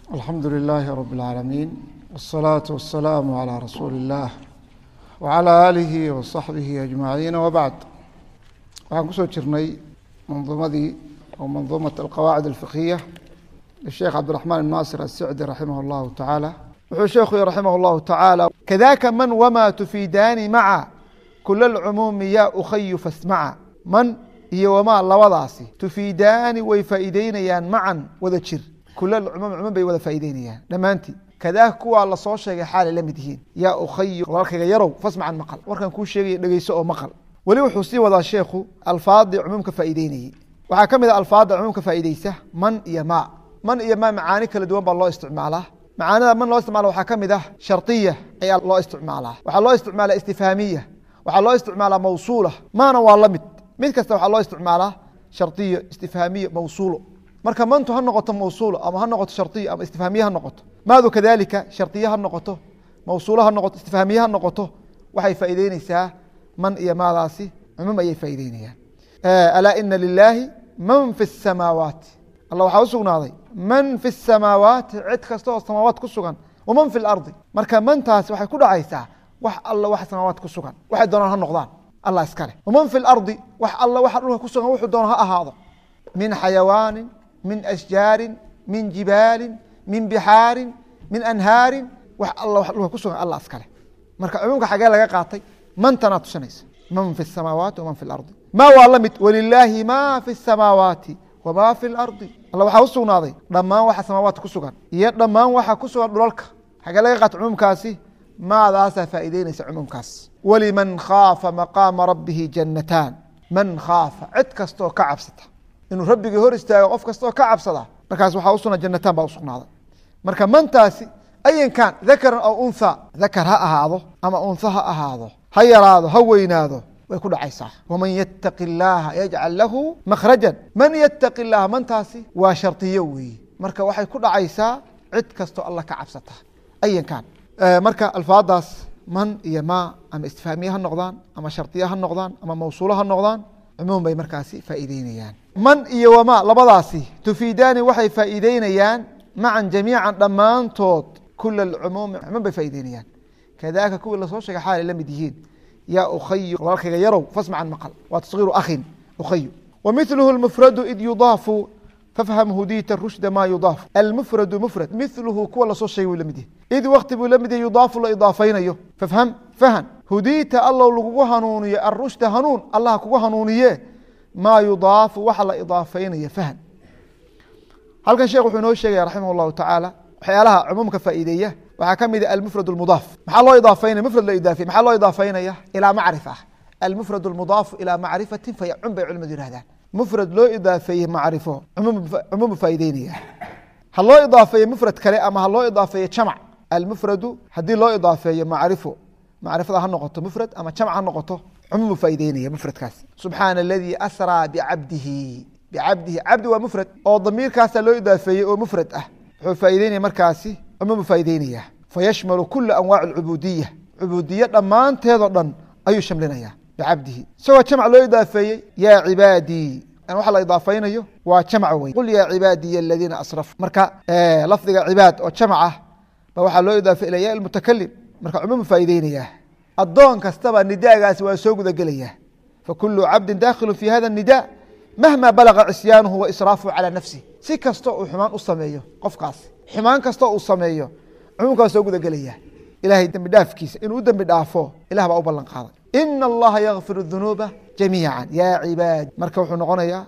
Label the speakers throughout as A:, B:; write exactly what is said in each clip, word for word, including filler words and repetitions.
A: الحمد لله رب العالمين والصلاة والسلام على رسول الله وعلى آله وصحبه أجمعين وبعد. waxaan kusoo jirnay manduumadii oo manduumat alqawaacid alfiqhiya للشيخ عبد الرحمن الناصر السعدي رحمه الله تعالى. wuxuu sheekhu رحمه الله تعالى كذاك من وما تفيدان مع كل العموم يا أخي فاسمع. من iyo wamaa labadaasi tufiidaani way faa'iideynayaan macan wada jir kula cumum cumum bay wada faa'iideynayaan dhamaantii kadaa kuwa la soo sheegay xaal la mid yihiin yaa ukhay walaalkayga yarow fasmacan maqal warkan ku sheegay dhageyso oo maqal wali wuxuu sii wadaa sheekhu alfaadi cumumka faa'iideynayay waxaa kamid ah alfaada cumumka faa'iideysa man iyo ma man iyo ma macaani kala duwan baa loo isticmaalaa macaanida man loo isticmaalo waxaa kamid ah shartiya ayaa loo isticmaalaa waxaa loo isticmaalaa istifhaamiya waxaa loo isticmaalaa mawsuula maana waa la mid mid kasta waxaa loo isticmaalaa shardiyo istifhaamiye mawsuulo marka mantu ha noqoto mawsuulo ama ha noqoto shardiyo ama istifhaamiye ha noqoto maadu kadalika shardiye ha noqoto mawsuulo ha noqoto istifhaamiye ha noqoto waxay faa'iideynaysaa man iyo maadaasi cumum ayay faa'iideynayaan alaa ina lilaahi man fi الsamaawaati allah waxaa u sugnaaday man fi الsamaawaati cid kasta oo samaawaat ku sugan waman fi اlardi marka mantaasi waxay ku dhacaysaa wax alla wax samaawaat ku sugan waxay doonaan ha noqdaan الله اسكاله ومن في الأرض وح الله وح روح كسر وح دونها هذا من حيوان من أشجار من جبال من بحار من أنهار وح الله وح روح كسر الله اسكاله مركب عمومك حاجة لقى قاطي من تناطشنيس من في السماوات ومن في الأرض ما والله ولله ما في السماوات وما في الأرض الله وحوسه ناضي لما وح سماوات كسر يد لما وح كسر دولك حاجة لقى قاط عموم كاسي ماذا سفائدين عموم كاس ولمن خاف مقام ربه جنتان من خاف عد كستو كعبسته انه ربي هور استاغ qof kasto ka cabsada markaas waxa u sunan jannataan baa u sugnaaday marka mantaasi ayan kan dhakar aw untha dhakar ha ahaado ama untha ha ahaado ha yaraado ha weynaado way ku dhacaysaa waman yattaqillaha yaj'al lahu makhrajan man yattaqillaha mantaasi waa shartiyo weey marka waxay ku dhacaysaa cid kasto Allah ka cabsata ayan kan marka alfaadaas man iyo ma ama istifhaamiye ha noqdaan ama shartiye ha noqdaan ama mawsuulo ha noqdaan cumuum bay markaasi faa'iideynayaan man iyo wama labadaasi tufiidaani waxay faa'iideynayaan macan jamiican dhammaantood kula alcumuum cumuum bay faa'iideynayaan kadaaka kuwa la soo sheegay xaal la mid yihiin yaa ukhay walaalkayga yarow fasmacan maqal waa tasghiiru akhin ukhay ومثله المفرد إذ يضاف فافهم هديت الرشد ما يضاف المفرد مفرد مثله كل صوت شيء ولمده إذ وقت بلمده يضاف لإضافين أيه فافهم فهم هديت الله لقوه هنونية الرشد هنون الله قوه هنونية ما يضاف وحل إضافين يفهم هل كان شيخ حنوي الشيخ رحمه الله تعالى حيالها عمومك فائدية وحكم إذا المفرد المضاف محل الله إضافين مفرد لإضافي محل الله إضافين إلى معرفة المفرد المضاف إلى معرفة فيعم بعلم ذي هذا مفرد لو إضافية معرفة عموم عموم فايدينية هل لو إضافية مفرد كلام أما هل لو إضافية جمع المفرد هدي لو إضافية معرفة معرفة هالنقطة مفرد أما جمع هالنقطة عموم فايدينية مفرد كاس سبحان الذي أسرى بعبده بعبده عبد ومفرد أو ضمير كاس لو إضافية ومفرد أه فايدينية مركاسي عموم فايدينية فيشمل كل أنواع العبودية عبودية لما أنت هذا أي شملنا بعبده سوى جمع لو إضافية يا عبادي أنا وحلا إضافين أيه وجمع وين قل يا عبادي الذين أسرفوا مركا آه لفظ عباد وجمعه بوحلا لو إضافة إلى المتكلم مركا عموم فايدين إياه الضون كاستبى النداء قاس وسوق ذا قليه فكل عبد داخل في هذا النداء مهما بلغ عصيانه وإسرافه على نفسه سي كاستو حمان أصميه قف قاس حمان كاستو أصميه عموم كاستو ذا قليه إلهي دم داف كيس إن ودم دافو إله بقى بلن قاضي إن الله يغفر الذنوب جميعا يا عباد مركا وحو نقونيا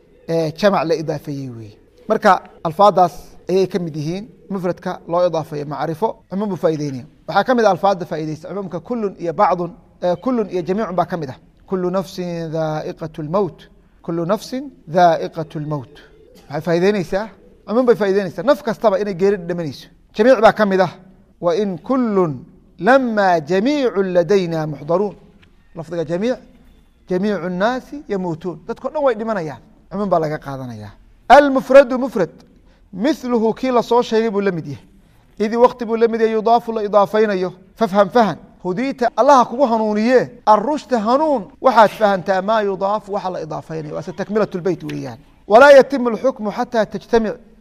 A: جمع لإضافية وي مركا الفاظاس أي كمديهين مفردك لا إضافية معرفة عموم فايدين وحكمد الفاظ فايدين عمومك كل يا بعض كل يا جميع بكمده كل نفس ذائقة الموت كل نفس ذائقة الموت فايدين يسا عموم بفايدين يسا نفك استبا إني جيرد دمنيس جميع بكمده وإن كل لما جميع لدينا محضرون لفظ جميع جميع الناس يموتون تذكر نوع دمنيا عموم بلغ قادنيا المفرد مفرد مثله كيلا صو شيء بولمديه إذ وقت بولمديه يضاف لإضافين أيه فافهم فهم هديت الله كوه هنونيه الرشد هنون وحد فهمت ما يضاف وحل إضافين وستكملة البيت ويان ولا يتم الحكم حتى تجتمع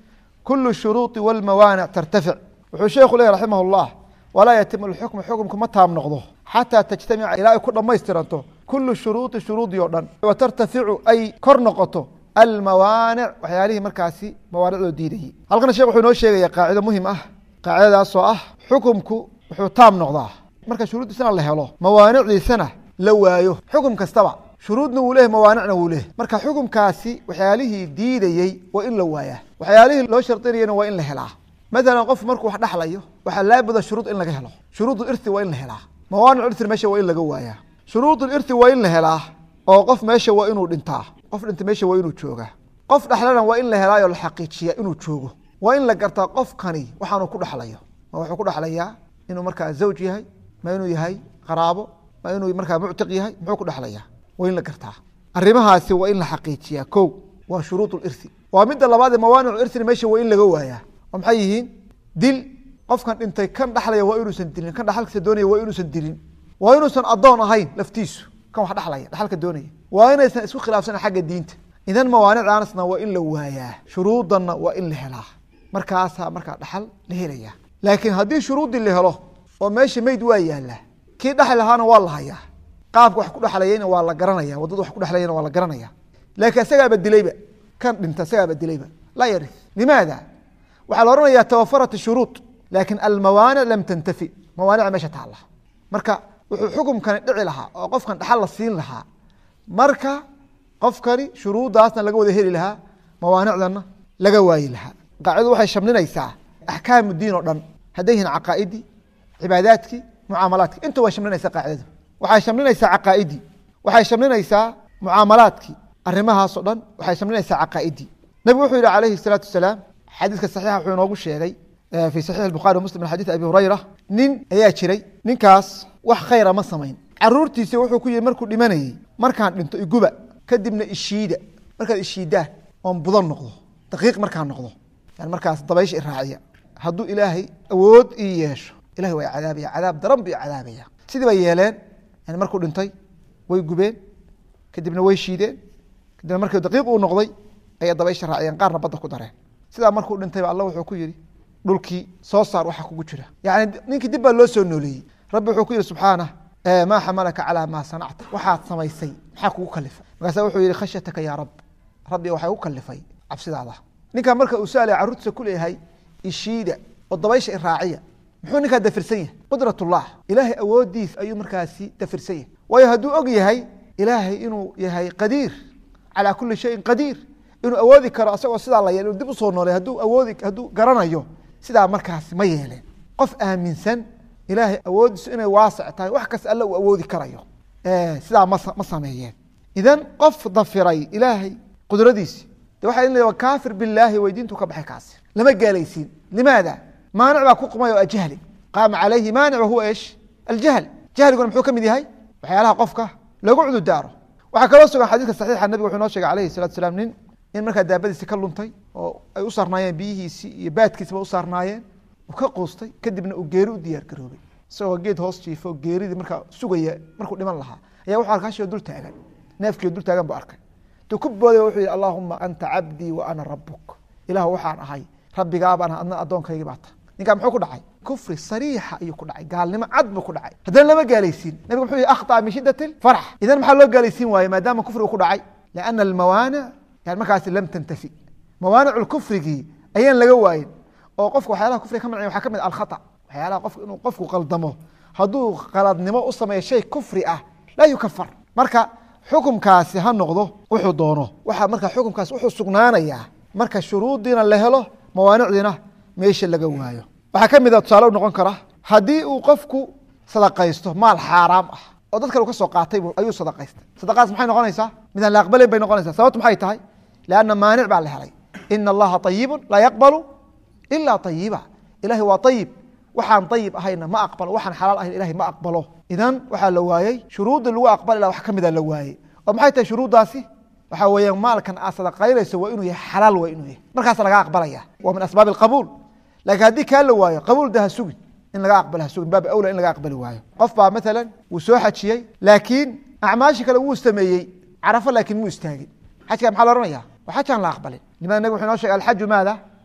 A: kulu shuruuطi wاlmawaanic tartafic wuxuu sheekhu leeyahy raximah اllah walaa yatimu lxukmu xukumku ma taam noqdo xataa tajtamica ilaa ay ku dhamaystiranto kulu shuruuطi shuruudii o dhan wa tartaficu ay kor noqoto almawaanic waxyaalihii markaasi mawaanicdoo diidayey halkana shekh wuxuu inoo sheegaya qaacido muhim ah qaacidadaasoo ah xukumku wuxuu taam noqdaa marka shuruuddiisana la helo mawaanicdiisana la waayo xukum kastaba shuruudna wuu leeyahy mawaanicna wuu leeyahy marka xukumkaasi waxyaalihii diidayey waa in la waayaa waxyaalihii loo shardinayana waa in la helaa maalan qof markuu wax dhaxlayo waxaa laabuda shuruud in laga helo shuruud irthi waa in la helaa mawaanic irthi meesha waa in laga waayaa shuruud irthi waa in la helaa oo qof meesha waa inuu dhintaa qof dhinta meesha waa inuu joogaa qof dhaxlana waa in la helaayo la xaqiijiya inuu joogo waa in la gartaa qofkani waxaanu ku dhaxlayo ma wuxuu ku dhaxlayaa inuu markaa zawj yahay ma inuu yahay qaraabo ma inuu markaa muctiq yahay muxuu ku dhaxlayaa waa in la gartaa arrimahaasi waa in la xaqiijiyaa kow waa shuruud irthi waa midda labaad ee mawaanic irthina meesha waa in laga waayaa oo maxay yihiin dil qofkan dhintay kan dhaxlaya waa inuusan dilin kan dhaxalkiisa doonaya waa inuusan dilin waa inuusan addoon ahayn laftiisu kan wax dhaxlaya dhaxalka doonaya waa inaysan isku khilaafsanan xagga diinta idan mawaanicdaanasna waa in la waayaa shuruudanna waa in la helaa markaasaa markaa dhaxal la helaya laakiin haddii shuruuddii la helo oo meesha meyd waa yaallaa kii dhaxli lahaana waa la hayaa qaabka wax ku dhexlayayna waa la garanaya waddada wax ku dhexlayana waa la garanaya laakiin isagaaba dilayba kan dhinta isagaaba dilayba laa yari limaada waxaa la ohanaya tawafarat shuruud laakin almawaanic lam tantafi mawaanica meesha taalla marka wuxuu xukumkani dhici lahaa oo qofkan dhaxal la siin lahaa marka qofkani shuruuddaasna laga wada heli lahaa mawaanicdana laga waayi lahaa qaacidadu waxay shamlinaysaa axkaamu diin oo dhan hadday yihiin caqaa'idii cibaadaadkii mucaamalaadkii inta way shamlinaysaa qaacidadu waxay shamlinaysaa caqaa'idii waxay shamlinaysaa mucaamalaadkii arrimahaas oo dhan waxay shamlinaysaa caqaa'idii nabigu wuxuu yihi calayhi الsalaatu wasalaam xadiiska saxiixa wuxuu inoogu sheegay fi saxiix الbukhari muslim min xadiis abi hurayra nin ayaa jiray ninkaas wax khayra ma samayn caruurtiisa wuxuu ku yihi markuu dhimanayey markaan dhinto iguba kadibna ishiida markaad ishiidaan oon budan noqdo daqiiq markaan noqdo yani markaas dabaysha iraaciya hadduu ilaahay awood ii yeesho ilahay waa cadaabaya cadaab daran bu cadaabaya sidii bay yeeleen yani markuu dhintay way gubeen kadibna way shiideen kadibna markii daqiiq uu noqday ayay dabaysha raaciyeen qaarna badda ku dareen sidaa markuu dhintayba alla wuxuu ku yihi dhulkii soo saar waxa kugu jira yani ninkii dib baa loo soo nooleeyey rabbi wuxuu ku yihi subxaanah maa xamalaka calaa maa sanacta waxaad samaysay maxaa kugu kalifay markaasa wuxuu yihi khashyataka yaa rab rabbi waxay u kalifay cabsidaada ninkaa marka uu saalaya carruurtiisa ku leeyahay ishiida oo dabaysha iraaciya muxuu ninkaa dafirsan yahay qudratullah ilaahay awoodiis ayuu markaasi dafirsan yahay waayo hadduu og yahay ilaahay inuu yahay qadiir calaa kuli shayin qadiir inuu awoodi karo asagoo sidaa la yeel inu dib usoo noolay hadduu awoodi hadduu garanayo sidaa markaasi ma yeeleen qof aaminsan ilaahay awoodiisu inay waasic tahay wax kasta alla uu awoodi karayo sidaa ma ma sameeyeen idan qof dafiray ilaahay qudradiisi de waxa in kaafir bilaahi way diintu ka baxay kaasi lama gaalaysiin limaada maanic baa ku qumay oo ajahli qaama calayhi maanic wahuwa ish aljahl jahliguna muxuu ka mid yahay waxyaalaha qofka lagu cudur daaro waxaa kaloo sugan xadiiska saxiixa nabiga wuxuu noo sheegay calayhi salatu salaam nin in markaa daabadiisi ka luntay oo ay u saarnaayeen biyihiisii iyo baadkiisaba u saarnaayeen uu ka quustay kadibna uu geeri u diyaar garoobay isagoo geed hoos jiifo geeridii markaa sugaya markuu dhiman lahaa ayaa wuxuu arkay hashio dul taagan neefkii dul taagan buu arkay intuu ku booday wuxuu yihi allaahuma anta cabdii wa ana rabuk ilaah waxaan ahay rabbigaabaan adna addoonkaygii baa ta ninkaa muxuu ku dhacay kufri sariixa ayuu ku dhacay gaalnimo cad buu ku dhacay haddana lama gaalaysiin nabiga muxuu yihi akhطأ min shidati farx idan maxaa loo gaalaysiin waaye maadaama kufrigu ku dhacay liana almawaanic yani markaasi lam tantafi mawaanic kufrigii ayaan laga waayin oo qofka waxyaalaha kufriga ka mancay waxaa ka mid alkhaطأ waxyaalaha qofka inuu qofku qaldamo hadduu qaladnimo u sameeyo shay kufri ah laa yukafar marka xukumkaasi ha noqdo wuxuu doono waxa marka xukumkaasi wuxuu sugnaanayaa marka shuruuddiina la helo mawaanicdiina meesha laga waayo waxaa ka mid a tusaale u noqon kara haddii uu qofku sadaqaysto maal xaaraam ah oo dad kale u ka soo qaatay ayuu sadaqaystay sadaqaas maxay noqonaysaa midaan la aqbalayn bay noqonaysaa sababtu maxay tahay lianna maanic baa la helay ina allaha طayibun laa yaqbalu ilaa طayiba ilahay waa ayib waxaan ayib ahayna ma aqbalo waxaan xalaal ahayn ilahay ma aqbalo idan waxaa la waayey shuruudda lagu aqbali laha wax ka mida la waayey oo maxay tahay shuruuddaasi waxaa weeyaan maalkan aad sadaqaynayso waa inuu yahay xalaal waa inuu yahay markaas laga aqbalaya waa min asbaabi alqabuul laakiin haddii kaa la waayo qabuul de ha sugin in laga aqbalo ha sugin baab awla in laga aqbali waayo qof baa maalan wuu soo xajiyey laakiin acmaashi kale wuu sameeyey carafo laakiin muu istaagin xajkaa maxaa la ohanaya waa xaj aan la aqbalin limaada nabig wuxuu inoo shegay alxaju maada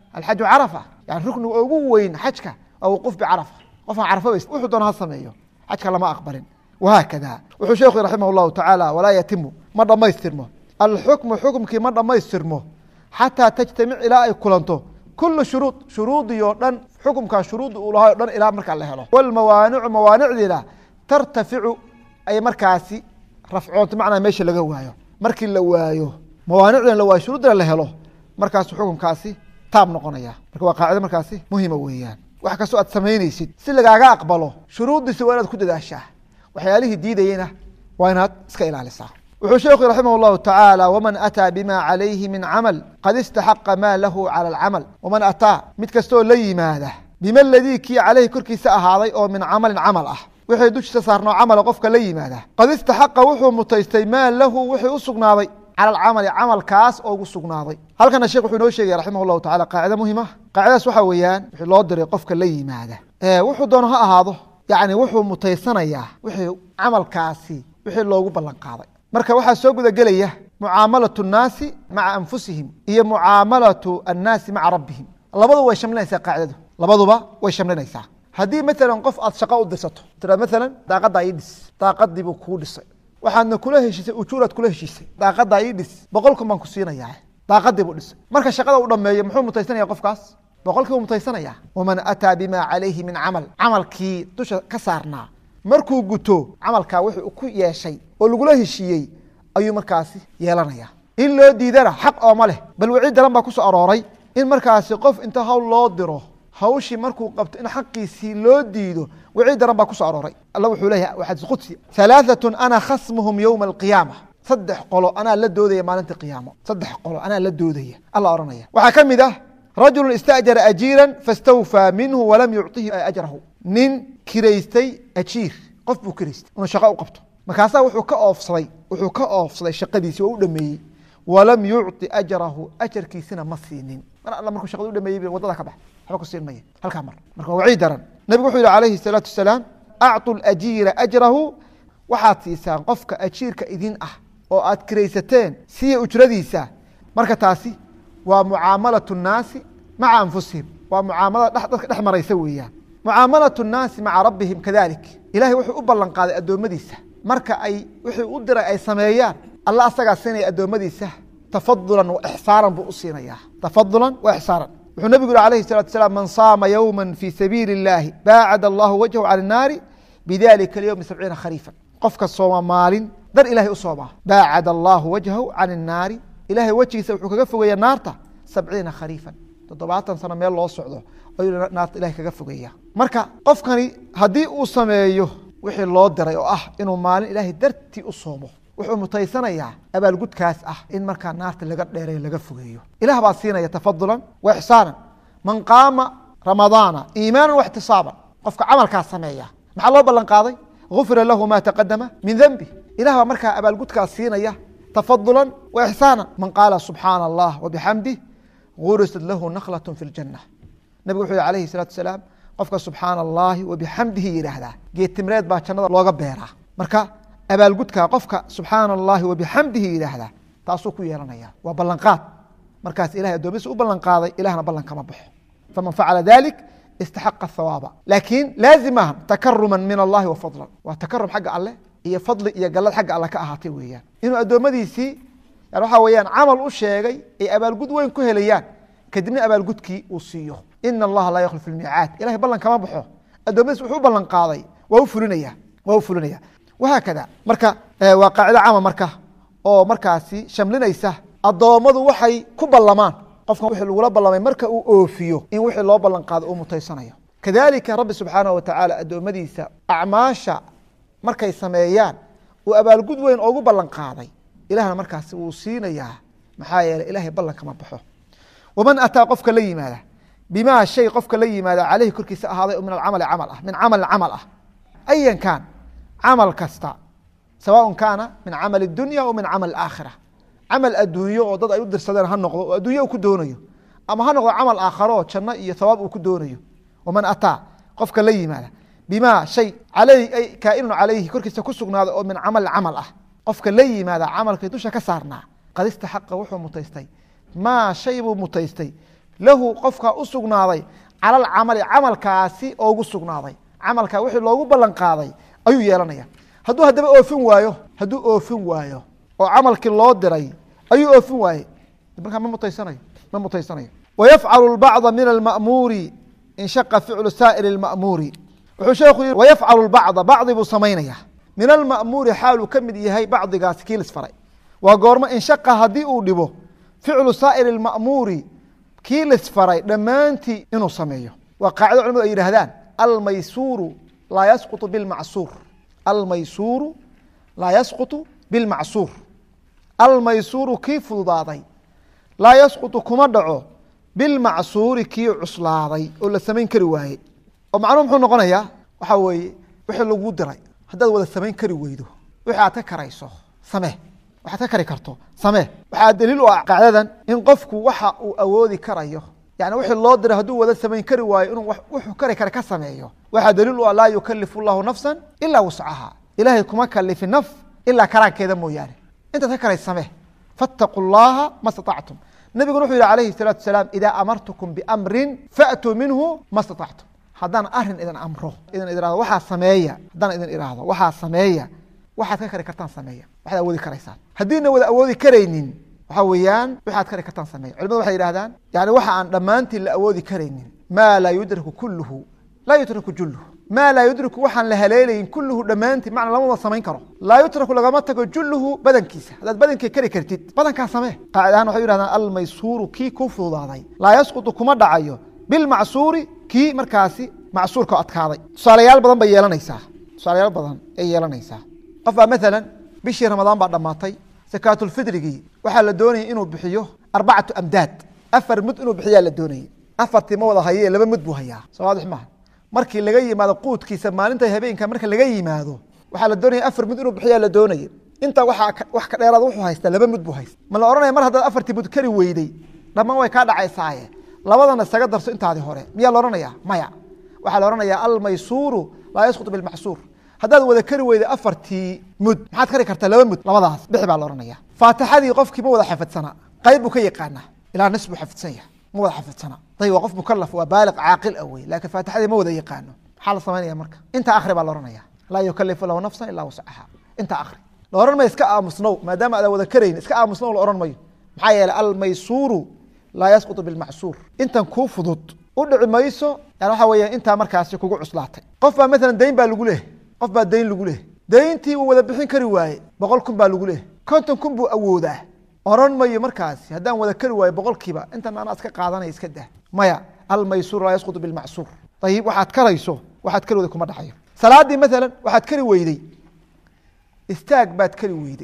A: alxaju carafa yani rukniga ugu weyn xajka waa wuquuf bicarafa qofaan carafa wuxuu doona ha sameeyo xajka lama aqbalin wahaakada wuxuu sheekhu raximah llahu tacaala walaa yatimu ma dhamaystirmo alxukmu xukmkii ma dhamaystirmo xataa tajtamic ilaa ay kulanto kulu shuruud shuruudii oo dhan xukumkaa shuruudi uu lahay o dhan ilaa markaa la helo walmawaanicu mawaanicdiina tartaficu ay markaasi rafcoonto macnaa meesha laga waayo markii la waayo mawaanicdina la waayo shuruudina la helo markaasu xukunkaasi taab noqonaya marka waa qaacida markaasi muhima weeyaan wax kastoo aad samaynaysid si lagaaga aqbalo shuruuddiisa waa inaad ku dadaashaa waxyaalihii diidayena waa inaad iska ilaalisaa wuxuu sheekhu raximah llahu tacaala waman ataa bima calayhi min camal qad istaxaqa maa lahu cala alcamal waman ataa mid kastoo la yimaada bima ladii kii caleyhi korkiisa ahaaday oo min camalin camal ah wixii dushiisa saarnoo camala qofka la yimaada qad istaxaqa wuxuu mutaystay maa lahu wixii u sugnaaday cala alcamali camalkaas oo ugu sugnaaday halkana sheekh wuxuu inoo sheegaya raximah llahu tacala qaacida muhima qaacidaas waxaa weeyaan wixii loo diray qofka la yimaada wuxuu doono ha ahaado yani wuxuu mutaysanayaa wixii camalkaasi wixii loogu ballan qaaday marka waxaa soo gudagelaya mucaamalatu nnaasi maca anfusihim iyo mucaamalatu annaasi maca rabbihim labaduba way shamlinaysaa qaacidadu labaduba way shamlinaysaa haddii maalan qof aad shaqo u dirsato tira maalan daaqaddaa ii dhis daaqadii buu kuu dhisay waxaadna kula heshiisay ujuuraad kula heshiisay daaqaddaa ii dhis boqol kun baan ku siinayaa daaqadii buu dhisay marka shaqada u dhameeyo muxuu mutaysanaya qofkaas boqolkii buu mutaysanaya waman ataa bima calayhi min camal camalkii dusha ka saarnaa markuu guto camalkaa wuxuu ku yeeshay oo lagula heshiiyey ayuu markaasi yeelanaya in loo diidana xaq ooma leh bal wacii daran baa kusoo arooray in markaasi qof inta hawl loo diro hawshii markuu qabto in xaqiisii loo diido wacii daran baa kusoo arooray alla wuxuu leeyahay waa xadiis qudsi halaahatun ana khasmuhum yowma alqiyaama saddex qolo anaa la doodaya maalinta qiyaamo saddex qolo anaa la doodaya alla oranaya waxaa ka mid ah rajulu istajara ajiira fastawfaa minhu walam yucطihi ajrahu nin kiraystay ajiir qof buu kiraystay inuu shaqo u qabto markaasaa wuxuu ka oofsaday wuxuu ka oofsaday shaqadiisi oo u dhameeyey walam yucطi ajrahu ajarkiisina ma siinin mar alla markuu shaqada u dhameeyey wadada ka bax waxba ku siin maya halkaa mar marka waa wacii daran nabigu wuxuu yihi calayhi الsalaatu wasalaam acطu ajiira ajrahu waxaad siisaan qofka ajiirka idin ah oo aad kiraysateen siya ujradiisa marka taasi waa mucaamalaة الnaasi maca anfusihim waa mucaamalada dadka dhex maraysa weeyaan mucaamalaة الnaasi maca rabbihim kadalik ilahay wuxuu u ballan qaaday addoommadiisa marka ay wixii u diray ay sameeyaan alla asagaa siinaya addoommadiisa tafadulan wa ixsaaran buu u siinaya tafadulan wa ixsaaran wuxuu nabigu yihi alayhi الsalatu wasalaam man saama yowma fii sabiili اllahi baacada allahu wajhu can الnaari bidalika اlyowmi sabciina khariifan qofka sooma maalin dar ilahay u sooma baacada allahu wajhahu can الnaari ilahay wejigiisa wuxuu kaga fogeeya naarta sabciina khariifan toddobaatan sano meel loo socdo ayuu naarta ilahay kaga fogeeya marka qofkani haddii uu sameeyo wixii loo diray oo ah inuu maalin ilaahay dartii u soomo wuxuu mutaysanayaa abaalgudkaas ah in markaa naarta laga dheereeyo laga fogeeyo ilah baa siinaya tafadulan wa ixsaanan man qaama ramadaana iimaanan waxtisaaban qofka camalkaas sameeya maxaa loo ballan qaaday gufira lahu ma taqadama min denbi ilah baa markaa abaalgudkaas siinaya tafadulan wa ixsaanan man qaala subxaana allah wabixamdih gurisat lahu naklat fi ljana nabigu wuxuu yihi alayhi الsalaatu wasalaam qofka subxaana allahi wabixamdihi yidhaahdaa geed timreed baa jannada looga beeraa marka abaalgudkaa qofka subxaana allahi wabixamdihi yidhaahdaa taasuu ku yeelanaya waa ballanqaad markaas ilahay addoomiisa u ballan qaaday ilahna ballan kama baxo faman facala dalik istaxaqa hawaaba laakiin laazim maaha takaruman min allahi wa fadlan waa takarum xagga alleh iyo fadli iyo gallad xagga alle ka ahaatay weeyaan inuu addoommadiisii yani waxaa weeyaan camal u sheegay ay abaalgud weyn ku helayaan kadibna abaalgudkii uu siiyo ina allaha laa yakhlif ilmiicaad ilahay ballan kama baxo addoommadiis wuxuu u ballan qaaday waa u fulinaya waa u fulinaya wahaakada marka waa qaacido caama marka oo markaasi shamlinaysa addoommadu waxay ku ballamaan qofkan wixii lagula ballamay marka uu oofiyo in wixii loo ballan qaado uu mutaysanayo kadalika rabbi subxaanahu watacaala addoommadiisa acmaasha markay sameeyaan uu abaalgud weyn oogu ballan qaaday ilahna markaasi wuu siinayaa maxaa yeeley ilahay ballan kama baxo waman ataa qofka la yimaada bimaa shay qofka la yimaada caleyhi korkiisa ahaaday oo min alcamali camal ah min camalin camal ah ayan kaan camal kasta sawaaء kaana min camal اdunya o min camal aakhira camal adduunyo oo dad ay u dirsadeen ha noqdo oo addunya ku doonayo ama ha noqdo camal aakharo oo janno iyo hawaab uu ku doonayo waman ataa qofka la yimaada bima shay aleyh ay kaainun caleyhi korkiisa ku sugnaada oo min camal camal ah qofka la yimaada camalkay dusha ka saarnaa qad istaxaqa wuxuu mutaystay maa shay buu mutaystay lahu qofka u sugnaaday cala alcamali camalkaasi oogu sugnaaday camalkaa wixii loogu ballan qaaday ayuu yeelanaya hadduu haddaba oofin waayo hadduu oofin waayo oo camalkii loo diray ayuu oofin waaye markaa ma mutaysanayo ma mutaysanayo wayafcalu lbacda min alma'muuri inshaqa ficlu saa'iri اlma'muuri wuxuu sheekhu yihi wayafcalu lbacda bacdi buu samaynaya min alma'muuri xaaluu ka mid yahay bacdigaasi kii lisfaray waa goormo inshaqa haddii uu dhibo ficlu saa'iri اlma'muuri kii lisfaray dhammaantii inuu sameeyo waa qaacida culimadu ay yidhaahdaan almaysuuru laa yasqutu bilmacsuur almaysuuru laa yasqutu bilmacsuur almaysuuru kii fududaaday laa yasqutu kuma dhaco bilmacsuuri kii cuslaaday oo la samayn kari waaye oo macnuhu muxuu noqonayaa waxaa weeye wixii lagu diray haddaad wada samayn kari weydo wixii aad ka karayso samee waxaad ka kari karto samee waxaa daliil u ah qacdadan in qofku waxa uu awoodi karayo yani wixii loo diray hadduu wada samayn kari waayo inuu wuxuu kari kara ka sameeyo waxaa daliil u ah laa yukalifu llahu nafsan ilaa wuscaha ilaahay kuma kalifi naf ilaa karaankeeda mooyaane intaad ka karay samee fattaquu llaha ma staطactum nabiguna wuxuu yihi alayhi الsalaatu wasalaam idaa amartukum biamrin faatuu minhu ma staطactum haddaan arin idin amro idin ihahdo waxaa sameeya haddaan idin ihahdo waxaa sameeya waxaad ka kari kartaan sameeya waxaad awoodi karaysaan haddiina wada awoodi karaynin waxaa weeyaan waxaad kari kartaan sameeya culimadu waxay yihahdaan yani waxa aan dhammaantiin la awoodi karaynin maa laa yudraku kuluhu laa yutraku julluhu maa laa yudriku waxaan la haleelayin kulluhu dhammaantii macna lama wada samayn karo laa yutraku lagama tago julluhu badankiisa haddaad badankii kari kartid badankaa samee qaacid ahaan waxay yihahdaan almaysuuru kii ku fududaaday laa yasqutu kuma dhacayo bilmacsuuri kii markaasi macsuurka adkaaday tusaalayaal badan bay yeelanaysaa tusaalayaal badan ay yeelanaysaa qof baa maalan bishii ramadaan baa dhammaatay sakaatulfidrigii waxaa la doonayay inuu bixiyo arbacatu amdaad afar mud inuu bixiyaa la doonayay afartii ma wada haye laba mud buu hayaa soo waadix maaha markii laga yimaado quudkiisa maalinta habeenka marka laga yimaado waxaa la doonaya afar mud inuu bixiyaa la doonayay inta waaa wax ka dheeraada wuxuu haystaa laba mud buu haysta ma la ohanaya mar haddaad afartii mud kari weyday dhammaan way kaa dhacaysaaye labadana isaga darso intaadii hore miyaa la ohanaya maya waxaa la ohanaya almaysuuru laa yasqutu bilmacsuur haddaad wada kari weyda afartii mud maxaad kari kartaa laba mud labadaas bixi baa la ohanaya faatixadii qofkii ma wada xafidsana qayb buu ka yaqaana ilaa nis buu xafidsan yahay ma wada xafidsana ayb waa qof mukalaf waa baaliq caaqil ah wey laakiin faatixadii ma wada yaqaano maxaa la samaynaya marka inta akri baa la ohanaya laa yukalifu lahu nafsan ilaa wuscaha inta akri la ohan mayo iska aamusnow maadaama aada wada karayn iska aamusnow la ohan mayo maxaa yeeley almaysuuru laa yasqutu bilmacsuur intan kuu fudud u dhici mayso yani waxa weya intaa markaasi kugu cuslaatay qof baa maalan dayn baa lagu leehay qof baa dayn lagu leehay dayntii uu wada bixin kari waaye boqol kun baa lagu leehay konton kun buu awoodaa oran mayo markaasi haddaan wada kari waayo boqolkiiba intan anaa iska qaadanaya iska dah maya almaysuur laa yasqutu bilmacsuur ayib waxaad karayso waxaad kari weyday kuma dhacayo salaadii maalan waxaad kari weyday istaag baad kari weyday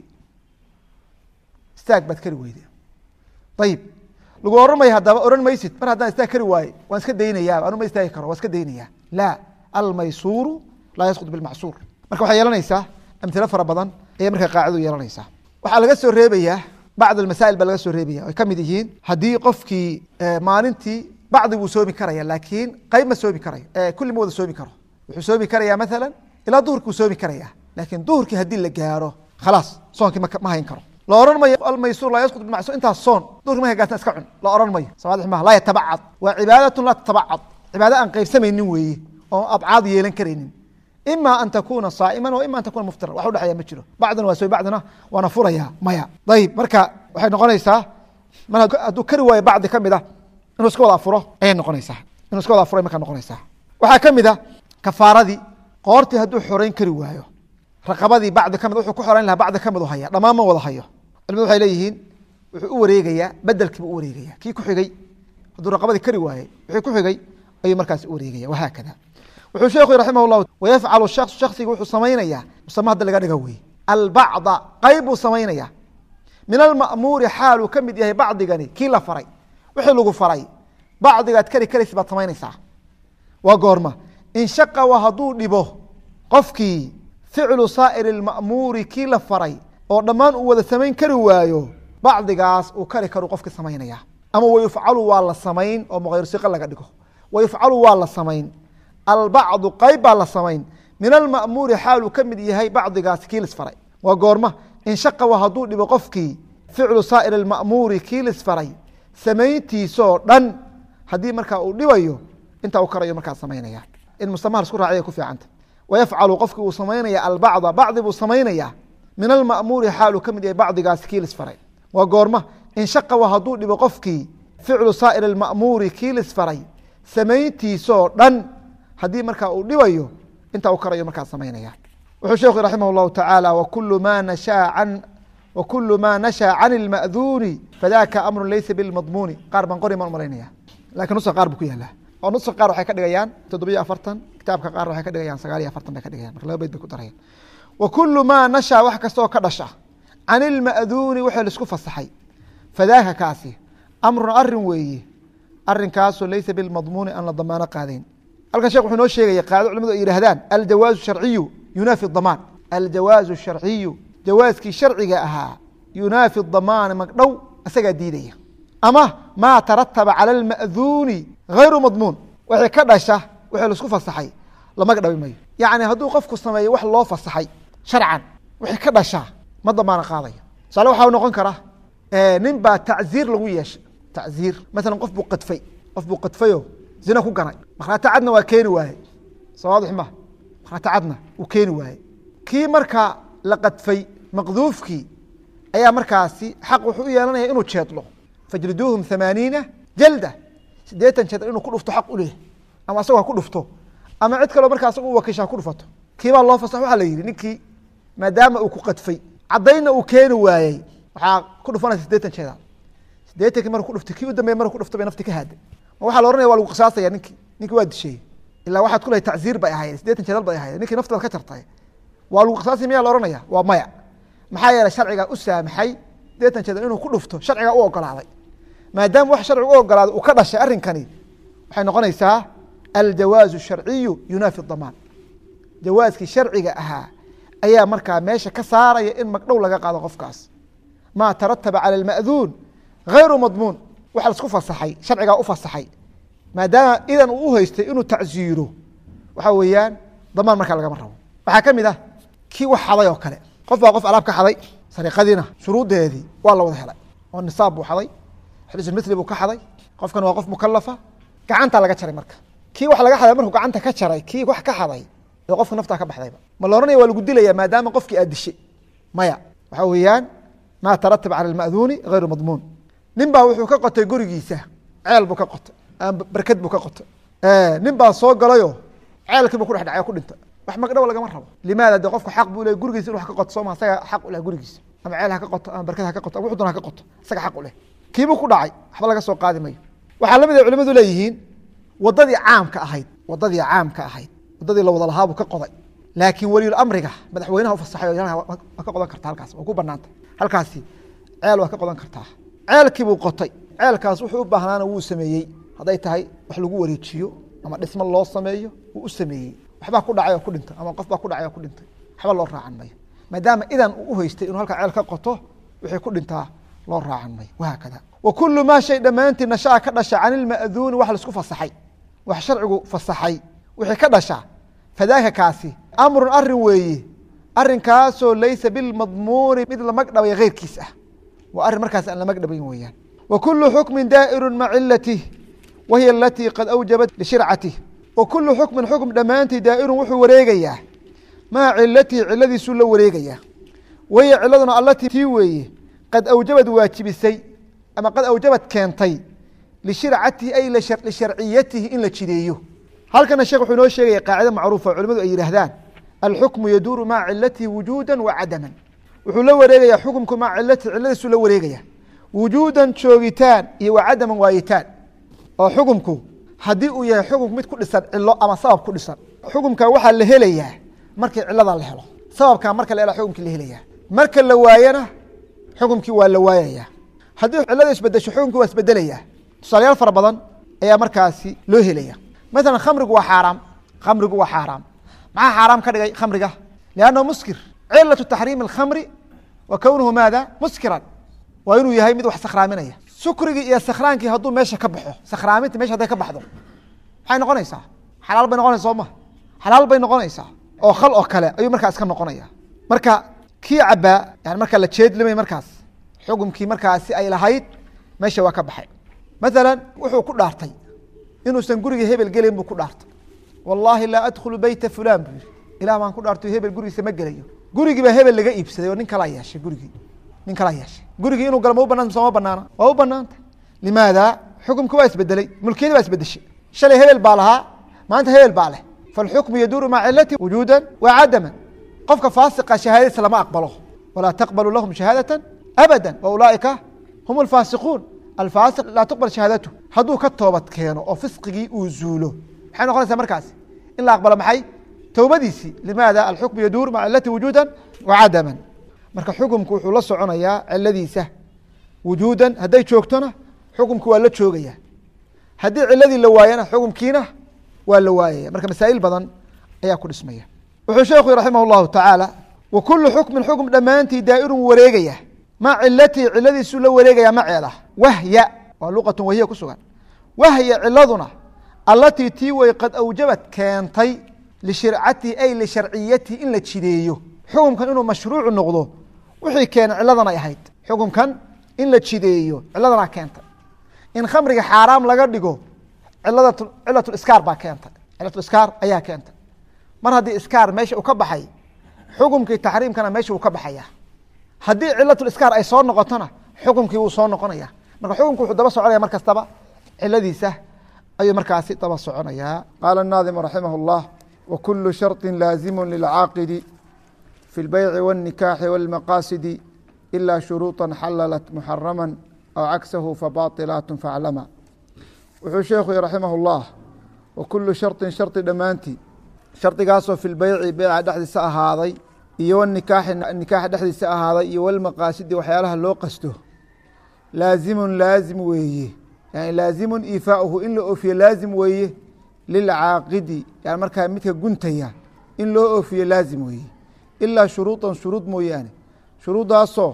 A: istaag baad kari weyday ayib lagu oran maya haddaba oran maysid mar haddaan istaag kari waaye waan iska daynayaa anu ma istaagi karo waan iska daynayaa la almaysuuru laa yasqutu bilmacsuur marka waxay yeelanaysaa amhilo fara badan ayay marka qaacidadu yeelanaysaa waxaa laga soo reebayaa bacd almasaa'il baa laga soo reebaya ay ka mid yihiin haddii qofkii maalintii bacdi buu soomi karaya laakiin qayb ma soomi karayo kulli ma wada soomi karo wuxuu soomi karayaa maalan ilaa duhurkii uu soomi karaya laakiin duhurkii haddii la gaaro khalaas soonkii ma hayn karo la oran mayo almaysuur laa yasqut bilmacsuur intaas soon duhurkii marka gaartan iska cun la oran mayo sawaadix maha laa yatabacad waa cibaadatun laa tatabacad cibaado aan qaybsamaynin weeye oo abcaad yeelan karaynin ima an takuna saaiman o ima an takuna muftiran wax udhexeeya ma jiro bacdina waa soomi bacdina waana furaya maya ayib marka waxay noqonaysaa mar hadduu kari waayo bacdi kamid a inuu iska wada afuro ayay noqonaysaa inuu iska wada afuray markaa noqonaysaa waxaa kamid a kafaaradii qoortii hadduu xoreyn kari waayo raqabadii bacdi kamid wuxuu ku xoreyn lahaa bacdi kamid u haya dhammaan ma wada hayo culimadu waxay leeyihiin wuxuu u wareegayaa bedelkii buu u wareegaya kii ku xigay hadduu raqabadii kari waayey wixii ku xigay ayuu markaas u wareegaya wahaakada wuxuu sheekhu raximah llahu wayafcalu shaks shaksiga wuxuu samaynayaa musama hadda laga dhiga wey albacda qayb buu samaynaya min alma'muuri xaaluu ka mid yahay bacdigani kii la faray wixii lagu faray bacdigaad kari karaysa baad samaynaysaa waa goorma inshaqa wa hadduu dhibo qofkii ficlu saa'iri lma'muuri kii la faray oo dhammaan uu wada samayn kari waayo bacdigaas uu kari karu qofkii samaynaya ama wayufcalu waa la samayn oo muqayr siqa laga dhigo wayufcalu waa la samayn albacdu qayb baa la samayn min alma'muuri xaaluu ka mid yahay bacdigaas kii lisfaray waa goorma inshaqa wa hadduu dhibo qofkii ficlu saa'iri lma'muuri kii lisfaray samayntiisoo dhan haddii markaa uu dhibayo inta uu karayo markaa samaynaya in mustamaha isku raaciya ku fiicanta wayafcalu qofkii uu samaynaya albacda bacdi buu samaynaya min alma'muuri xaalu ka mid yahay bacdigaasi kii lisfaray waa goorma in shaqa wa hadduu dhibo qofkii ficlu saa'ir alma'muuri kii lisfaray samayntiisoo dhan haddii markaa uu dhibayo inta uu karayo markaa samaynaya wuxuu sheekhu raximah llahu tacaala wakulu ma nashaa can wakulu ma nashaa can ilma'duuni fadaka amrun laysa bilmadmuuni qaar baan qori maan umalaynaya lakin nuska qaar buu ku yaalaa oo nuska qaar waxay ka dhigayaan toddobiyo afartan kitaabka qaar waxay ka dhigayaan sagaal iyo afartan bay ka dhigayaan marka laba beyd bay ku darayaan wakulu ma nashaa wax kastaoo ka dhasha can ilma'duuni wixii laisku fasaxay fadaaka kaasi amrun arin weeye arinkaasoo laysa bilmadmuuni aan la damaano qaadayn halkan shekh wuxuu noo sheegaya qaado culimadu ay yidhahdaan aljawaazu sharciyu yunaafi damaan aljawaazu sharciyu jawaaskii sharciga ahaa yunaafi damaan magdhow isagaa diidaya ama maa tarataba cala alma'duuni hayru madmuun wixii ka dhasha wixii laisku fasaxay lamaga dhabi mayo yacni hadduu qofku sameeyo wax loo fasaxay sharcan wixii ka dhasha ma damaano qaadaya tusaale waxaa noqon kara nin baa tacziir lagu yeeshay tacziir masalan qof buu qadfay qof buu qadfayo zina ku ganay markhaati cadna waa keeni waaye soo waadix maha markhaati cadna uu keeni waaye kii marka la qadfay maqduufkii ayaa markaasi xaq wuxuu u yeelanaya inuu jeedlo fajliduuhum hamaaniina jalda siddeetan jeedl inuu ku dhufto xaq u leeyahy ama asagoo ha ku dhufto ama cid kaleo markaa asaga u wakiisha ha ku dhufato kii baa loo fasax waxaa la yidhi ninkii maadaama uu ku qadfay caddaynna uu keeni waayey waxaa ku dhufanaysa siddeetan jeedaal siddeetankii marku ku dhuftay kii u dambeeye marku ku dhufto bay nafti ka haaday ma waxaa la ohanaya waa lagu qisaasaya ninkii ninkii waa disheeyey ilaa waxaad ku lehay tacziir bay ahayd siddeetan jeedal bay ahayd ninkii naftaad ka jartay waa lagu qisaasay miyaa la ohanaya waa maya maxaa yeelay sharcigaa u saamaxay siddeetan jeedal inuu ku dhufto sharcigaa u ogolaaday maadaama wax sharciga u ogolaaday uu ka dhashay arrinkani waxay noqonaysaa aljawaazu sharciyu yunaafi damaan jawaaskii sharciga ahaa ayaa markaa meesha ka saaraya in magdhow laga qaado qofkaas maa tarataba cala alma'duun hayru madmuun waxa laisku fasaxay sharcigaa u fasaxay maadaama idan uu u haystay inuu tacziiro waxaa weeyaan damaan markaa lagama rabo waxaa ka mid ah kii wax xaday oo kale qof baa qof alaab ka xaday sariiqadiina shuruuddeedii waa la wada helay oo nisaab buu xaday xadiisulmithli buu ka xaday qofkan waa qof mukalafa gacantaa laga jaray marka kii wax laga xaday markuu gacanta ka jaray kii wax ka xaday ee qofka naftaa ka baxdayba ma la ohanaya waa lagu dilaya maadaama qofkii aad dishay maya waxaa weeyaan maa tarataba cala alma'duuni hayru madmuun nin baa wuxuu ka qotay gurigiisa ceel buu ka qotay barked buu ka qotay nin baa soo galayo ceelkii buu ku dhex dhacay ku dhintay wax magdhow lagama rabo limaada de qofku xaq buu leey gurigiisa inu wax ka qoto sooma isaga xaq u leh gurigiisa ama ceel ha ka qoto ama barked ha ka qoto ama wuxuu doona ha ka qoto isaga xaq u leh kiibuu ku dhacay waxba laga soo qaadi mayo waxaa lamid ah culimadu leeyihiin wadadii caamka ahayd wadadii caamka ahayd wadadii la wada lahaa buu ka qoday laakiin weliyul amriga madaxweynaha u fasaxay waa ka qodan kartaa halkaas waa ku banaanta halkaasi ceel waa ka qodan kartaa ceelkii buu qotay ceelkaas wuxuu u baahnaana wuu sameeyey hadday tahay wax lagu wareejiyo ama dhismo loo sameeyo wuu u sameeyey waxbaa ku dhacay oo ku dhintay ama qof baa ku dhacay oo ku dhintay waxba loo raacan mayo maadaama idan uu u haystay inuu halkaa ceel ka qoto wixii ku dhintaa loo raacan mayo wahaakada wa kulu maa shay dhammaantii nashaa ka dhasha can ilma'duuni wax laisku fasaxay wax sharcigu fasaxay wixii ka dhasha fadaaka kaasi amrun arin weeye arinkaasoo laysa bilmadmuuni mid la magdhabay keyrkiis ah waa arrin markaas aan la magdhabayn weeyaan wa kulu xukmin daa'iru maca cilatih wa hiya alatii qad awjabat lishircatih wa kulu xukmin xukm dhammaantii daa'irun wuxuu wareegayaa maca cilatihi ciladiisuu la wareegayaa wahiya ciladuna allatii tii weeye qad awjabad waajibisay ama qad awjabad keentay lishircatihi ay lisharciyatihi in la jideeyo halkana sheekh wuxuu inoo sheegaya qaacida macruufa culimadu ay yidhaahdaan alxukmu yaduuru maca cilatihi wujuuda wa cadaman wuxuu la wareegayaa xukumku maca cilatihi ciladiisuu la wareegaya wujuudan joogitaan iyo wa cadaman waayitaan oo xukumku haddii uu yahay xukum mid ku dhisan cilo ama sabab ku dhisan xukumka waxaa la helayaa markii ciladaa la helo sababkaa marka la hela xukumkii la helayaa marka la waayana xukumkii waa la waayayaa haddii cilada isbedesho xukumkii waa isbedelayaa tusaalayaal fara badan ayaa markaasi loo helaya maala khamrigu waa xaaraam khamrigu waa xaaraam maxaa xaaraam ka dhigay khamriga liannahu muskir cilatu taxriimi alkhamri wa kownuhu maada muskiran waa inuu yahay mid wax sakhraaminaya sukrigii iyo sakhraankii hadduu meesha ka baxo sakhraaminta mesha haday ka baxdo maxay noqonaysaa xalaal bay noqonaysa sooma xalaal bay noqonaysaa oo khal oo kale ayuu markaa iska noqonaya marka kii cabaa yani markaa la jeedlimay markaas xukumkii markaasi ay lahayd meesha waa ka baxay maalan wuxuu ku dhaartay inuusan guriga hebel gelin buu ku dhaartay wallaahi laa adkhulu beyta fulaan buu yidhi ilaah baan ku dhaartay hebel gurigiisa ma gelayo gurigii baa hebel laga iibsaday oo nin kalaa yeeshay gurigii nin kalaa yeeshay gurigii inuu galo ma u banaan mise ma banaana waa u banaanta limaada xukumka waa isbedelay mulkiyadii baa isbedeshay shalay hebel baa lahaa maanta hebel baa leh falxukmu yaduuru maca cilati wujuudan wa cadaman qofka faasiqa shahaadadiisa lama aqbalo walaa taqbalu lahum shahaadatan abada wa ulaaika hum alfaasiquun alfaasiq laa tuqbal shahaadatu hadduu ka toobad keeno oo fisqigii uu zuulo maxay noqonaysaa markaasi in la aqbalo maxay towbadiisii limaada alxukmu yaduuru maca cilati wujuudan wa cadaman marka xukumku wuxuu la soconayaa ciladiisa wujuudan hadday joogtona xukumku waa la joogaya haddii ciladii la waayana xukumkiina waa la waayaya marka masaa'il badan ayaa ku dhismaya wuxuu sheekhu raximah اllahu tacaala wa kulu xukmin xukm dhammaantii daa'irun wareegaya ma cilatii ciladiisuu la wareegaya maceeda wahya waa luqatu wahiya ku sugan wahya ciladuna allatii tii way qad awjabat keentay lishircatihi ay lisharciyatihi in la jideeyo xukumkan inuu mashruucu noqdo wixii keenay ciladan ay ahayd xukumkan in la jideeyo ciladana keentay in khamriga xaaraam laga dhigo cilada cilat iskaar baa keentay cilat iskaar ayaa keentay mar haddii iskaar meesha uu ka baxay xukumkii taxriimkana meesha uu ka baxaya haddii cilat iskaar ay soo noqotona xukumkii wuu soo noqonaya marka xukumku wuxuu daba soconaya mar kastaba ciladiisa ayuu markaasi daba soconaya qaala الnaadimu raximah اllah wakulu sharطi laazimu lilcaaqidi fi اlbeyci wالnikaaxi wاlmaqaasidi ila shuruuطa xalalat muxarama aw cagsahu fabaطilaat faclama wuxuu sheekhu raximah اllah wakulu sharطin shardi dhammaantii shardigaasoo fi lbeyci beyca dhexdiisa ahaaday iyo wanikaaxi nikaaxa dhexdiisa ahaaday iyo walmaqaasidi waxyaalaha loo qasto laazimun laazim weeye yani laazimun iifaauhu in la oofiye laazim weeye lilcaaqidi yani markaa midka guntaya in loo oofiye laazim weeye ilaa shuruuطan shuruud mooyaane shuruuddaasoo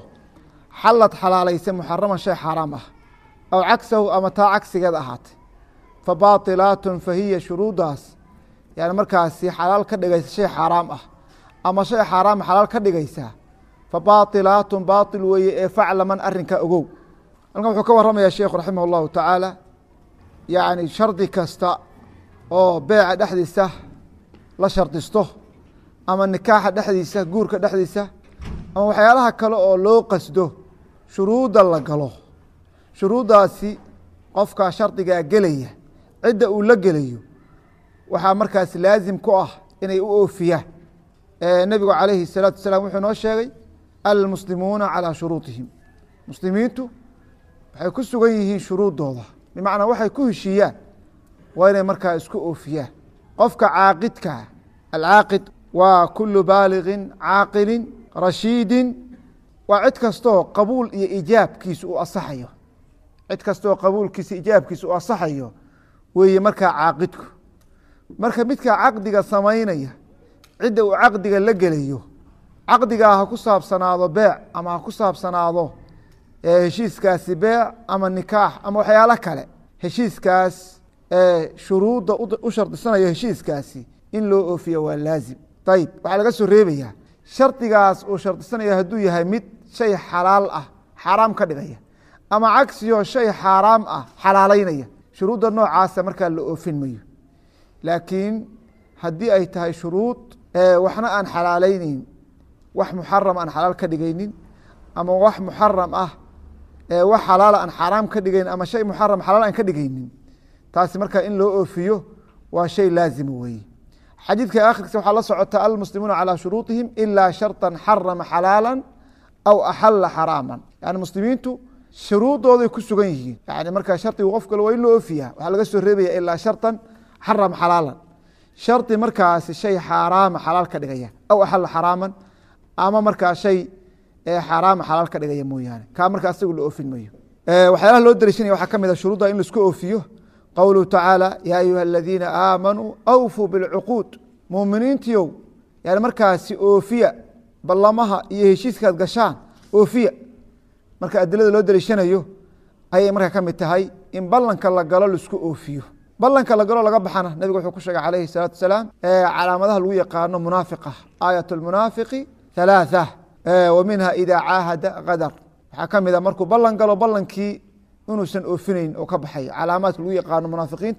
A: xalad xalaalaysa muxaraman shay xaaraam ah aw cagsahu ama taa cagsigeed ahaatay fa baطilaatun fahiya shuruuddaas yani markaasi xalaal ka dhigaysa shay xaaraam ah ama shay xaaraama xalaal ka dhigaysa fa baطilaatun baaطil weeye ee faclaman arrinkaa ogow halkan wuxuu ka warramaya sheekhu raximah اllahu tacaala yani shardi kasta oo beeca dhexdiisa la shardisto ama nikaaxa dhexdiisa guurka dhexdiisa ama waxyaalaha kale oo loo qasdo shuruudda la galo shuruuddaasi qofkaa shardigaa gelaya cidda uu la gelayo waxaa markaas laazim ku ah inay u oofiyaan nebigu calayhi الsalaatu wasalaam wuxuu noo sheegay almuslimuuna calىa shuruuطihim muslimiintu waxay ku sugan yihiin shuruuddooda bimacnaa waxay ku heshiiyaan waa inay markaa isku oofiyaan qofka caaqidka alcaaqid waa kulu baaliغin caaqilin rashiidin waa cid kastoo qabuul iyo ijaabkiisa uu asaxayo cid kastoo qabuulkiisa ijaabkiisa uu asaxayo weeye markaa caaqidku marka midka caqdiga samaynaya cidda uu caqdiga la gelayo caqdigaa ha ku saabsanaado beec ama ha ku saabsanaado heshiiskaasi beec ama nikaax ama waxyaalo kale heshiiskaas shuruudda u shardisanaya heshiiskaasi in loo oofiya waa laazim ayib waxaa laga soo reebaya shardigaas uu shardisanaya hadduu yahay mid shay xalaal ah xaaraam ka dhigaya ama cagsiyo shay xaaraam ah xalaalaynaya shuruudda noocaasa markaa la oofin mayo laakiin haddii ay tahay shuruud waxna aan xalaalayneyn wax muxaram aan xalaal ka dhigaynin ama wax muxaram ah wax xalaala aan xaaraam ka dhigaynin ama shay muxaram xalaal aan ka dhigaynin taasi markaa in loo oofiyo waa shay laazima weeye xadiidka akhirkiisa waxaa la socota almuslimuuna calىa shuruuطihim ilaa sharطa xarama xalaala aw axala xaraama yani muslimiintu shuruuddooday ku sugan yihiin yani markaa shardigu qof kale waa in loo oofiya waxaa laga soo reebaya ilaa sharطan xarama xalaalan shardi markaasi shay xaaraama xalaal ka dhigaya aw axala xaraaman ama markaa shay xaaraama xalaal ka dhigaya mooyaane kaa markaa asagu la oofin mayo waxyaalaha loo dariishanaya waxaa ka mid a shuruudda in laisku oofiyo qowluhu tacaala yaa ayuha aladiina aamanuu awfuu bilcuquud muuminiintiiow yani markaasi oofiya ballamaha iyo heshiiskaad gashaan oofiya marka adilada loo dariishanayo ayay markaa ka mid tahay in ballanka la galo laisku oofiyo ballanka la galo laga baxana nebigu wuxuu ku sheegay calayhi الsalaatu wasalaam calaamadaha lagu yaqaano munaafiqa aayat اlmunaafiqi halaaثa wa minha ida caahada kadar waxaa ka mid a markuu ballan galo ballankii inuusan oofinayn oo ka baxay calaamaadka lagu yaqaano munaafiqiinta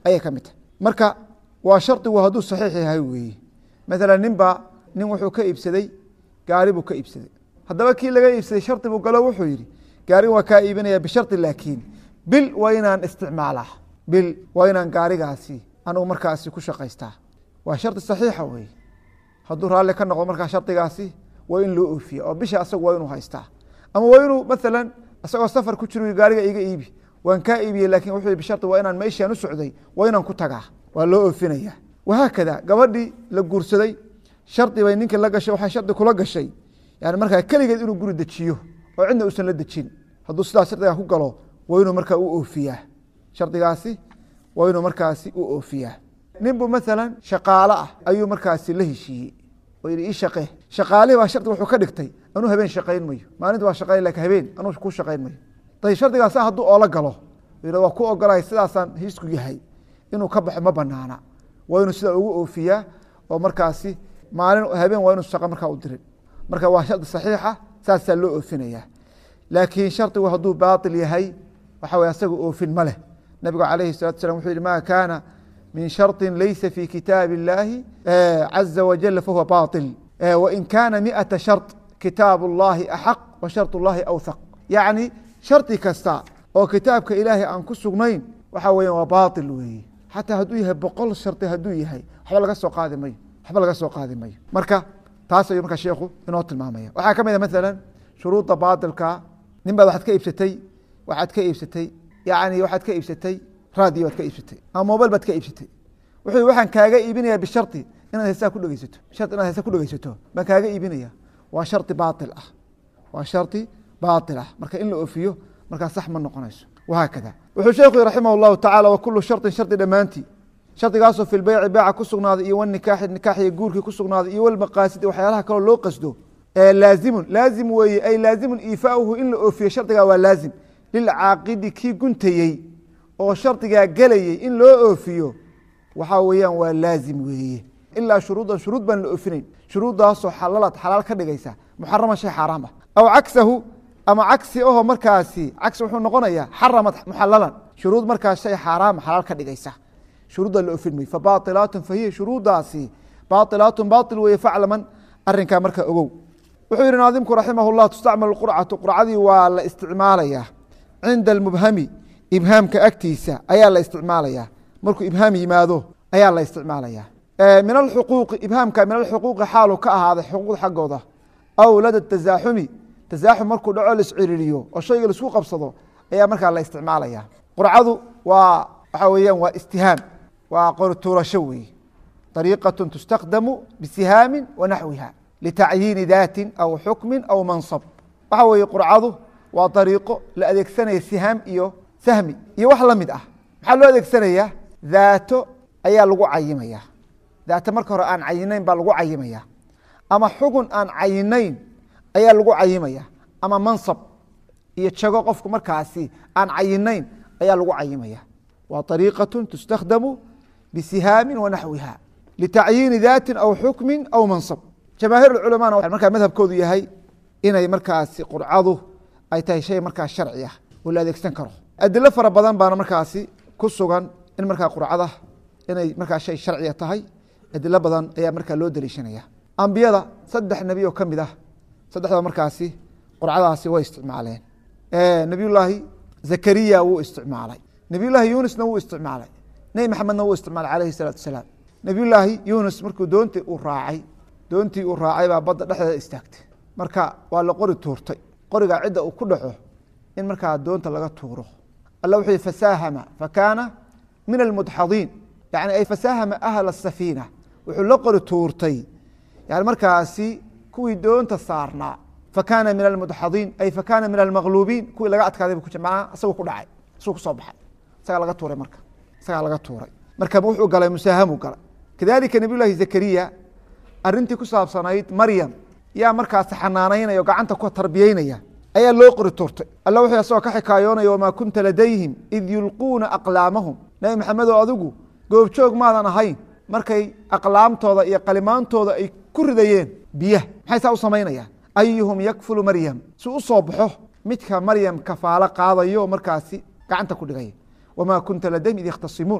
A: ayay ka mid tahay marka waa shardigu hadduu saxiix yahay weeye maalan ninba nin wuxuu ka iibsaday gaari buu ka iibsaday haddaba kii laga iibsaday shardi buu galo wuxuu yidhi gaarigan waa kaa iibinaya bishardi laakiin bil waa inaan isticmaalaa bil waa inaan gaarigaasi anugu markaasi ku shaqaystaa waa shardi saxiixa weeye hadduu raalli ka noqdo markaa shardigaasi waa in loo oofiya oo bisha asagu waa inuu haystaa ama waa inuu maalan isagoo safar ku jiro gaariga iga iibi waan kaa iibiyey lakin wuxuu bishardi waa inaan meeshaan u socday waa inaan ku tagaa waa loo oofinaya wahaakada gabadhii la guursaday shardi bay ninkii la gashay waxay shardi kula gashay yani markaa keligeed inuu guri dejiyo oo cidna uusan la dejin hadduu sidaas shardigaa ku galo waa inuu markaa u oofiyaa shardigaasi waa inuu markaasi u oofiyaa ninbu maalan shaqaalo ah ayuu markaasi la heshiiyey oo yidhi ii shaqee shaqaalihi baa shardi wuxuu ka dhigtay anuu habeen shaqayn mayo maalinta waa shaqayn lakin habeen anuu ku shaqayn mayo dayib shardigaasa hadduu oola galo yidha waa ku ogolahay sidaasaan hiisku yahay inuu ka baxo ma banaana waa inuu sidaa ugu oofiyaa oo markaasi maalin habeen waa inu shaqo markaa u dirin marka waa shardi saxiixa saasaa loo oofinaya laakiin shardigu hadduu baail yahay waxa wey asaga oofin ma leh nabigu alayhi salatu salam wuxuu yihi ma kaana min sharطi laysa fi kitaabi اllahi caza wajal fahuwa baطil wain kaana miata sharط kitaab اllahi axaq wa sharط اllahi awthaq yacni shardi kasta oo kitaabka ilaahay aan ku sugnayn waxa weya waa baطil weeye xataa hadduu yahay boqol shardi hadduu yahay waxba laga soo qaadi mayo waxba laga soo qaadi mayo marka taas ayuu marka sheekhu inoo tilmaamaya waxaa ka mid a maalan shuruudda baatilka nin baad waxaad ka iibsatay waxaad ka iibsatay yani waxaad ka iibsatay radio baad ka iibsatay ama mobile baad ka iibsatay wuxuu waxaan kaaga iibinaya bishardi inaad heesaa ku dhegeysato shart inaad heesaa ku dhegeysato baan kaaga iibinaya waa shardi baatil ah waa shardi baatil ah marka in la oofiyo markaa sax ma noqonayso wahaakada wuxuu sheekhu raximah اllahu tacala wakulu sharطin shardi dhammaantii shardigaasoo fi lbeyci beeca ku sugnaaday iyo wanikaaxi nikaaxiyo guurkii ku sugnaaday iyo walmaqaasidi waxyaalaha kaloo loo qasdo laazimun laazim weeye ay laazimun iifaauhu in la oofiyo shardigaa waa laazim lilcaaqidi kii guntayey oo shardigaa gelayey in loo oofiyo waxaa weeyaan waa laazim weeye ilaa shuruudan shuruud baan la oofinayn shuruuddaasoo xalalaad xalaal ka dhigaysa muxarama shay xaaraam ah aw cagsahu ama cagsi aho markaasi cagsi wuxuu noqonayaa xaramad muxalalan shuruud markaas shay xaaraama xalaal ka dhigaysa shuruudda la oofin may fabaailaatun fahiya shuruuddaasi baailaatun baail weeye faclaman arinkaa markaa ogow wuxuu yihi naadimku raximah llah tustacmal qurcatu qurcadii waa la isticmaalayaa cinda almubhami ibhaamka agtiisa ayaa la isticmaalayaa markuu ibhaam yimaado ayaa la isticmaalaya min alxuquuqi ibhaamka min alxuquuqi xaalu ka ahaaday xuquuqda xaggooda aw lada tasaaxumi tasaaxum markuu dhaco laisciririyo oo shayga laisku qabsado ayaa markaa la isticmaalaya qurcadu waa waxaa weeyaan waa istihaam waa qorituurasho weeye طريقة تستخدم بسهاam ونaxوiha لتacyiini daati aw xukmi aw maنصب waxa weeye qurcadu waa طariiqo la adeegsanaya sihaam iyo sahmi iyo wax lamid ah maxaa loo adeegsanaya daato ayaa lagu cayimaya daato marka hore aan cayinayn baa lagu cayimaya ama xugun aan cayinayn ayaa lagu cayimaya ama maنصب iyo jago qofku markaasi aan cayinayn ayaa lagu cayimaya waa طariiqaة تstakdamu bsihaami وanaxwiha litacyiini daati aw xukmi aw mansab jamaahiir culamaana markaa madhabkoodu yahay inay markaasi qurcadu ay tahay shay markaa sharci ah oo la adeegsan karo adilo fara badan baana markaasi ku sugan in markaa qurcada inay markaa shay sharciya tahay adilo badan ayaa markaa loo daliishanaya ambiyada saddex nebi oo kamid ah saddexda markaasi qurcadaasi way isticmaaleen nebiy llaahi zakariya wuu isticmaalay nebiy llaahi yunisna wuu isticmaalay nebi maxamedna wuu isticmaalay alayhi salaatu wasalaam nebiy llaahi yunus markuu doontii uu raacay doontii uu raacay baa badda dhexdeeda istaagtay marka waa la qori tuurtay qorigaa cidda uu ku dhaco in markaa doonta laga tuuro alla wuxuu yihi fasaahama fakaana min almudxadiin yani ay fasaahama ahla asafiina wuxuu la qori tuurtay yani markaasi kuwii doonta saarnaa fakaana min almudxadiin ay fakaana min almaqluubiin kuwii laga adkaaday bu manaa isagoo ku dhacay isagoo kusoo baxay isagaa laga tuuray marka isagaa laga tuuray marka wuxuu galay musaahamu galay kadalika nebiy llaahi zakariya arintii ku saabsanayd maryam yaa markaasi xanaanaynaya o gacanta ku tarbiyeynaya ayaa loo qori tuurtay alla wuxuu asagoo ka xikaayoonaya wamaa kunta ladayhim id yulquuna aqlaamahum nebi maxamed oo adigu goobjoog maadan ahayn markay aqlaamtooda iyo qalimaantooda ay ku ridayeen biyah maxay saa u samaynayaan ayuhum yakfulu maryam si u soo baxo midka maryam kafaalo qaadayo markaasi gacanta ku dhigaya wamaa kunta ladayhim id yakhtasimuun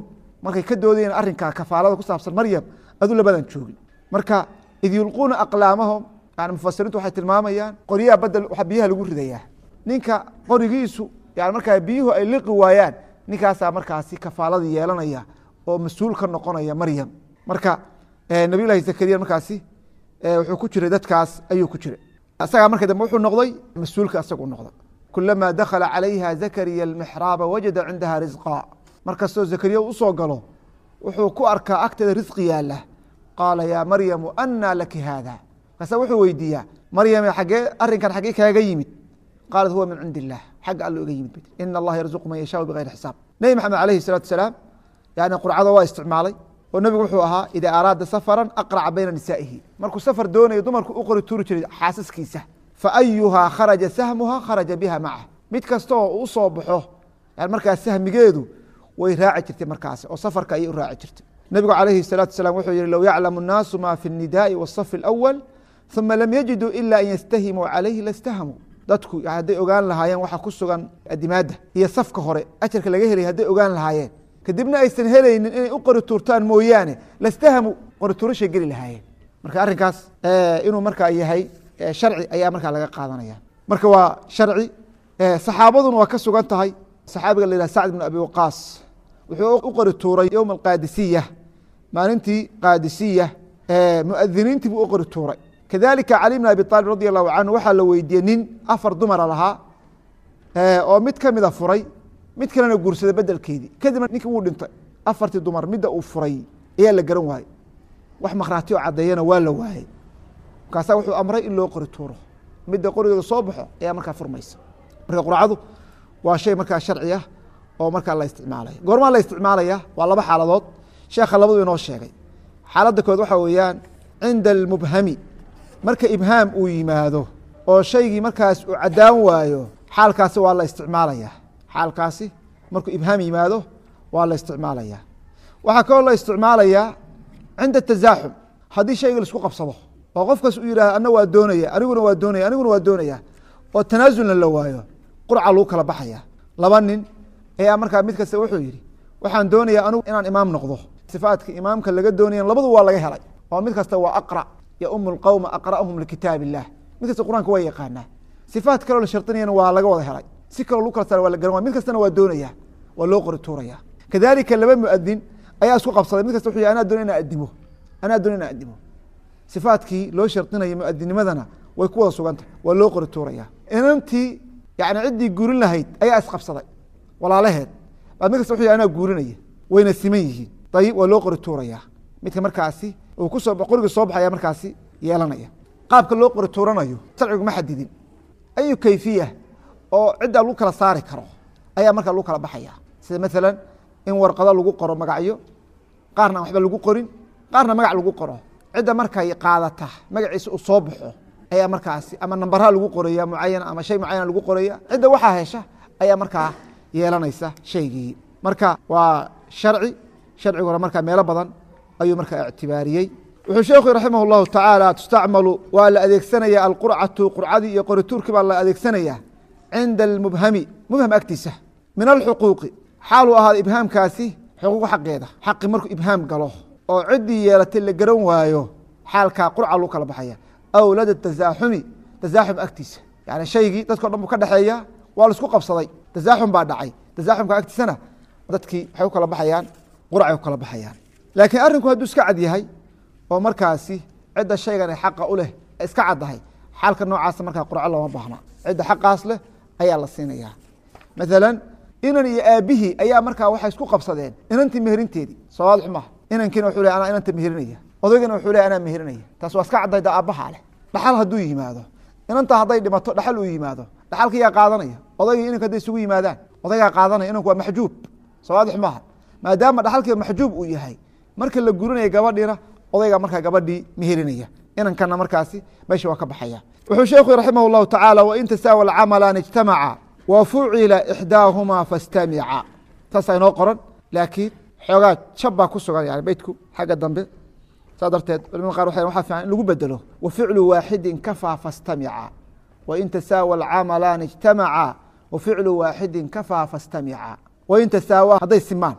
A: markay ka doodayeen arrinka kafaalada ku saabsan maryam adu labadan joogin marka id yulquuna aqlaamahum yani mufasiriintu waxay tilmaamayaan qoryaha badel waxa biyaha lagu ridayaa ninka qorigiisu yani markaa biyuhu ay liqi waayaan ninkaasaa markaasi kafaaladii yeelanaya oo mas-uul ka noqonaya maryam marka nabiy llahi zakariya markaasi wuxuu ku jiray dadkaas ayuu ku jiray isagaa marka dambe wuxuu noqday mas-uulka isagu noqday kulama dakhala calayha zakariya almixraaba wajada cindaha risqa markastoo zakariya u usoo galo wuxuu ku arkaa agteeda risqi yaala qaala yaa maryamu anaa laki haada markaasa wuxuu weydiiyaa maryame xaggee arrinkan xaggee kaaga yimid qaalat huwa min cindi illah xagga allo iga yimid ina allaha yarzuqu man yashaau bigayri xisaab nebi maxamed alayhi salatu wasalaam yani qurcada waa isticmaalay oo nebigu wuxuu ahaa idaa araada safaran aqraca bayna nisaa'ihi markuu safar doonayo dumarku u qori tuuri jiray xaasaskiisa fa ayuhaa kharaja sahmuha kharaja biha maca mid kasta oo u soo baxo yani markaas sahmigeedu way raaci jirtay markaasi oo safarka ayay u raaci jirtay nebigu calayhi الsalaatu wasalaam wuxuu yihi low yaclamu الnaasu ma fi الnidaai wالصafi اlأwal ثuma lam yajiduu ila an yastahimuu calayhi lastahamuu dadku hadday ogaan lahaayeen waxa ku sugan adimaadda iyo safka hore ajarka laga helay hadday ogaan lahaayeen kadibna aysan helaynin inay u qori tuurtaan mooyaane lastahamuu qori tuurashay geli lahaayeen marka arrinkaas inuu markaa yahay sharci ayaa markaa laga qaadanaya marka waa sharci saxaabaduna waa ka sugan tahay saxaabiga la yihah sacd bn abi waqaas wuxuu u qori tuuray yowma alqaadisiya maalintii qaadisiya muadiniintii buu u qori tuuray kadalika cali bn abi aalib radi allahu canhu waxaa la weydiiyey nin afar dumara lahaa oo mid kamida furay mid kalena guursaday bedelkeedii kadibna ninki wuu dhintay afartii dumar midda uu furay ayaa la garan waayey wax makhraati oo caddeeyana waa la waayey markaasaa wuxuu amray in loo qori tuuro midda qorigeeda soo baxo ayaa markaa furmaysa marka qurcadu waa shay markaa sharci ah oo markaa la isticmaalaya goormaa la isticmaalaya waa laba xaaladood sheekha labadu inoo sheegay xaaladda kood waxaa weeyaan cinda almubhami marka ibhaam uu yimaado oo shaygii markaas uu caddaan waayo xaalkaasi waa la isticmaalaya xaalkaasi markuu ibhaam yimaado waa la isticmaalaya waxaa kaloo la isticmaalayaa cinda tasaaxum haddii shayga laisku qabsado oo qofkaas uu yidhah ana waa doonaya aniguna waa doonaya aniguna waa doonaya oo tanaasulna la waayo qurca lagu kala baxaya laba nin ayaa markaa mid kasta wuxuu yidhi waxaan doonaya anigu inaan imaam noqdo sifaadka imaamka laga doonayan labadu waa laga helay oo mid kasta waa aqra ya umu lqowma aqra'uhum likitaab illah mid kasta qur'aanka waa yaqaanaa sifaat kaloo la shardinayana waa laga wada helay si kaloo lagu kala saara waa la garan waya mid kastana waa doonaya waa loo qori tuuraya kadalika laba muadin ayaa isku qabsaday mid kasta wuxuu yih anaa doona inaan adimo anaa doona inaan adimo sifaatkii loo shardinaya muadinimadana way ku wada sugantah waa loo qori tuuraya inantii yani ciddii guurin lahayd ayaa isqabsaday walaalaheed baa mid kasta wuxuu yih anaa guurinaya wayna siman yihiin ayib waa loo qori tuuraya midka markaasi uu kusoo qoriga soo baxaya markaasi yeelanaya qaabka loo qori tuuranayo sharcigu ma xadidin ayu kayfiya oo ciddaa lagu kala saari karo ayaa markaa lagu kala baxaya sida maalan in warqado lagu qoro magacyo qaarna waxba lagu qorin qaarna magac lagu qoro cidda markay qaadata magaciisa uu soo baxo ayaa markaasi ama nambaraha lagu qoraya mucayan ama shay mucayana lagu qoraya cidda waxaa hesha ayaa markaa yeelanaysa shaygii marka waa sharci sharciguna markaa meelo badan ayuu markaa ictibaariyey wuxuu sheekhu raximah اllahu tacaala tustacmalu waa la adeegsanaya alqurcatu qurcadii iyo qorituurkii baa la adeegsanaya cinda almubhami mubham agtiisa min alxuquuqi xaaluu ahaada ibhaamkaasi xuquuq xaqeeda xaqi markuu ibhaam galo oo ciddii yeelatay la garan waayo xaalkaa qurca lagu kala baxaya aw lada tasaaxumi tasaaxum agtiisa yani shaygii dadko dhan buu ka dhexeeya waa la isku qabsaday tasaaxum baa dhacay tasaaxumka agtiisana dadkii waxay u kala baxayaan qurcay u kala baxayaan laakiin arrinku hadduu iska cad yahay oo markaasi cidda shaygan ay xaqa u leh iska caddahay xaalka noocaasa markaa qurco looma baahna cidda xaqaas leh ayaa la siinaya maalan inan iyo aabihii ayaa markaa waxay isku qabsadeen inantii meherinteedii soowaad xumaha inankiina wuxuu le anaa inanta meherinaya odaygana wuxuu le anaa meherinaya taas waa iska cadday da aabbahaa leh dhaxal hadduu yimaado inanta hadday dhimato dhaxal uu yimaado dhaxalka yaa qaadanaya odaygii inanka hadday isugu yimaadaan odaygaa qaadanaya inanku waa maxjuub soowaad xumaha maadaama dhaxalkii maxjuub uu yahay marka la gurinaya gabadhiina odayga markaa gabadhii meherinaya inankana markaasi meesha waa ka baxaya wuxuu sheekhu raximah اllahu tacaala wain tasaawa alcamalaan ijtamaca wa fucila ixdaahumaa fastamica taasaa inoo qoran laakiin xoogaa jab baa ku sugan yani beytku xagga dambe saa darteed culamada qaar waxay waxaa fiican in lagu bedelo wa ficlu waaxidin kafaa fastamica wain tasaawa alcamalaan ijtamaca wa ficlu waaxidin kafaa fastamica wain tasaawa hadday simaan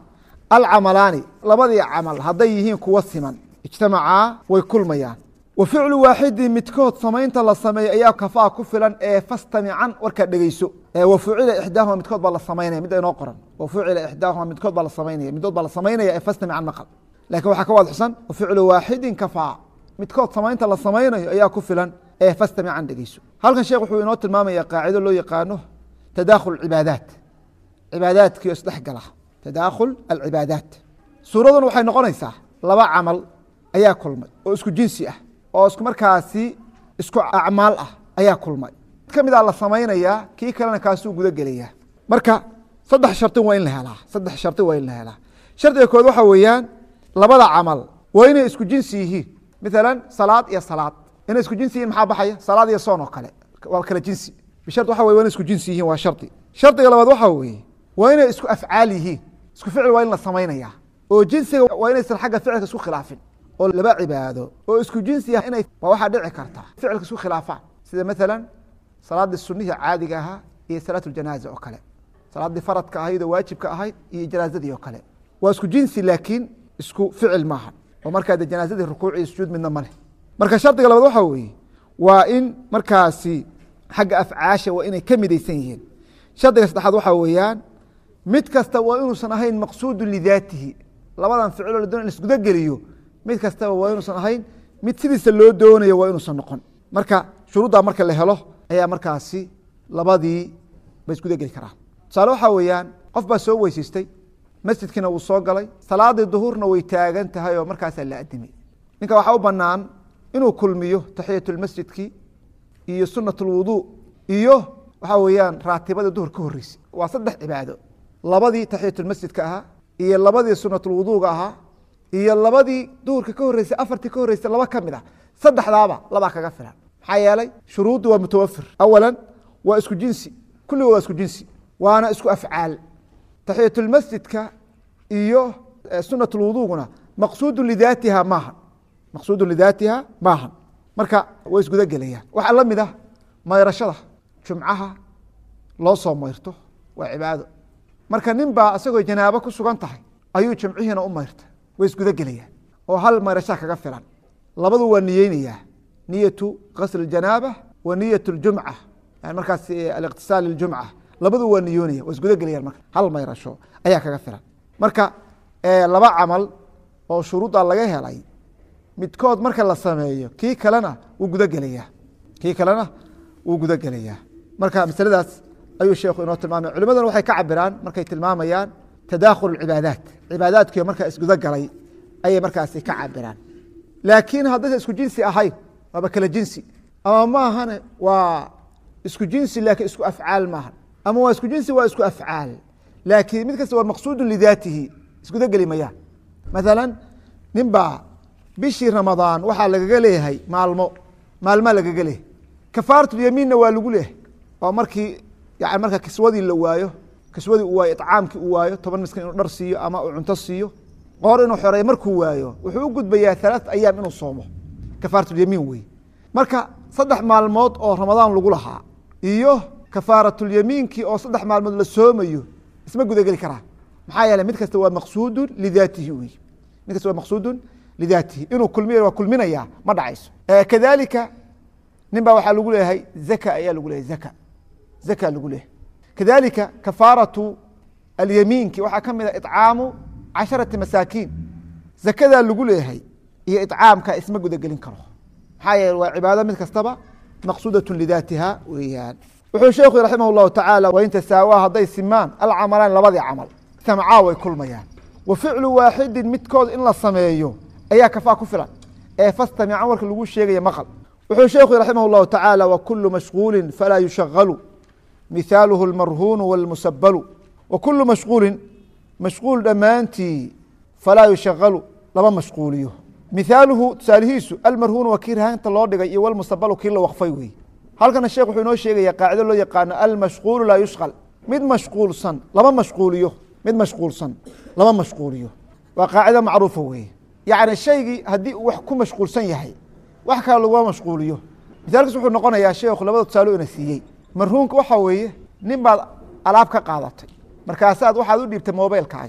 A: alcamalaani labadii camal hadday yihiin kuwa siman ijtamacaa way kulmayaan wa ficlu waaxidin midkood samaynta la sameeyo ayaa kafaa ku filan ee fastamican warkaad dhegeyso wa fucila ixdaahuma midkood baa la samaynaya mid inoo qoran wa fucila ixdaahuma midkood baa la samaynaya midkood baa la samaynaya ee fastamican maqal lakin waxaa ka waadixsan wa ficlu waaxidin kafaa midkood samaynta la samaynayo ayaa ku filan ee fastamican dhegeyso halkan sheekh wuxuu inoo tilmaamaya qaacido loo yaqaano tadaakhul cibaadaat cibaadaadkii oo isdhex gala tadaakhul alcibaadaat suuraduna waxay noqonaysaa laba camal ayaa kulmay oo isku jinsi ah oo isku markaasi isku acmaal ah ayaa kulmay mid ka mid a la samaynayaa kii kalena kaasuu guda gelayaa marka saddex shardi waa in la helaa saddex shardi waa in la helaa shardiga kood waxa weeyaan labada camal waa inay isku jinsi yihiin maalan salaad iyo salaad inay isku jinsi yihiin maxaa baxaya salaad iyo soon oo kale waa kala jinsi bishard waxa weye waa inay isku jinsi yihiin waa shardi shardiga labaad waxa weeye waa inay isku afcaal yihiin isku ficil waa in la samaynayaa oo jinsiga waa inaysan xagga ficilka isku khilaafin oo laba cibaado oo isku jinsi ah inay waa waxaa dhici karta ficilka isku khilaafaan sida maalan salaadii sunihii caadiga ahaa iyo salaatu janaaza oo kale salaadii faradka ahayd oo waajibka ahayd iyo janaazadii oo kale waa isku jinsi laakiin isku ficil maaha oo markaa de janaazadii rukuuc iyo sujuud midna ma leh marka shardiga labaad waxaa weeye waa in markaasi xagga afcaasha waa inay ka midaysan yihiin shardiga saddexaad waxaa weeyaan mid kasta waa inuusan ahayn maqsuudu lidaatihi labadan ficiloo la doona in isguda geliyo mid kastaba waa inuusan ahayn mid sidiisa loo doonayo waa inuusan noqon marka shuruuddaa marka la helo ayaa markaasi labadii bay isguda geli karaan tusaale waxaa weeyaan qof baa soo weysaystay masjidkiina wuu soo galay salaadii duhurna way taagan tahay oo markaasaa la adimay ninka waxaa u banaan inuu kulmiyo taxiyatulmasjidki iyo sunat lwuduu iyo waxaa weeyaan raatibadii duhur ka horreysay waa saddex cibaado labadii taxiyatulmasjidka ahaa iyo labadii sunatulwuduuga ahaa iyo labadii duhurka ka horreysay afartii ka horreysay laba ka mid ah saddexdaaba labaa kaga filan maxaa yeelay shuruuddu waa mutawafir awalan waa isku jinsi kulligood waa isku jinsi waana isku afcaal taxiyatulmasjidka iyo sunatulwuduuguna maqsuudu lidaatiha maaha maqsuudu lidaatiha maaha marka way isguda gelayaan waxaa la mid ah mayrashada jumcaha loo soo mayrto waa cibaado marka nin baa isagoo janaabo ku sugan tahay ayuu jumcihiina u mayrta way isguda gelayaan oo hal mayrashaa kaga filan labadu waa niyeynayaa niyatu gasl janaaba wa niyat ljumca yani markaas aliqtisaal ljumca labadu waa niyoonaya waa isguda gelayaan marka hal mayrasho ayaa kaga filan marka laba camal oo shuruudda laga helay midkood marka la sameeyo kii kalena wuu guda gelayaa kii kalena wuu guda gelayaa marka masaladaas ayuu sheekhu inoo tilmaamay culimaduna waxay ka cabiraan markay tilmaamayaan tadaakhul cibaadaat cibaadaadkii markaa isguda galay ayay markaasi ka cabiraan laakiin haddaysa isku jinsi ahayn waaba kala jinsi ama maahane waa isku jinsi laakiin isku afcaal maahan ama waa isku jinsi waa isku afcaal laakiin mid kasta waa maqsuudu lidaatihi isguda geli mayaan maalan nin baa bishii ramadaan waxaa lagaga leeyahay maalmo maalmaa lagaga leeyahay kafaaratulyamiinna waa lagu leeyahay oo markii yani marka kiswadii la waayo kiswadii uu waayo icaamkii uu waayo toban miskiin inuu dhar siiyo ama uu cunto siiyo qoor inuu xoreeyo markuu waayo wuxuu u gudbayaa halaaث ayaam inuu soomo kafaaratulyamiin wey marka saddex maalmood oo ramadaan lagu lahaa iyo kafaaratulyamiinkii oo saddex maalmood la soomayo isma gudageli karaan maxaa yeeley mid kasta waa maqsuudun lidaatihi wey mid kasta waa maqsuudun lidaatihi inuu kulmiy waa kulminaya ma dhacayso kadalika nin baa waxaa lagu leeyahay zaka ayaa lagu leeyahay zaka zaka lagu leeyahay kadalika kafaaratu alyamiinki waxaa ka mid a icaamu casharati masaakiin zakadaa lagu leeyahay iyo icaamka isma gudagelin karo maxaa yeele waa cibaado mid kastaba maqsuudaة lidaatiha weeyaan wuxuu sheekhu raximah الlahu taعaalى wain tasaawaa hadday simaan alcamalaan labadii camal samcaa way kulmayaan wa ficlu waaxidi midkood in la sameeyo ayaa kafaa ku filan ee fastamica warka lagu sheegaya maqal wuxuu sheekhu raximah الlahu taعaalى wakulu mashغuuli falaa yushagalu mihaaluhu اlmarhuunu wاlmusabalu wakulu mashغuulin mashغuul dhammaantii falaa yushagalu lama mashquuliyo mihaaluhu tusaalihiisu almarhuun waa kii rahaanta loo dhigay iyo walmusabalu kii la waqfay wey halkana sheekh wuxuu inoo sheegaya qaacido loo yaqaano almashquulu laa yushqal mid mashquulsan lama mashquuliyo mid mashquulsan lama mashquuliyo waa qaacido macruufa weye yacni shaygii haddii uu wax ku mashquulsan yahay wax kale laguma mashquuliyo misaalkiis wuxuu noqonayaa sheekhu labada tusaalo ina siiyey marhuunka waxaa weeye nin baad alaab ka qaadatay markaasaad waxaad u dhiibtay mobilkaagii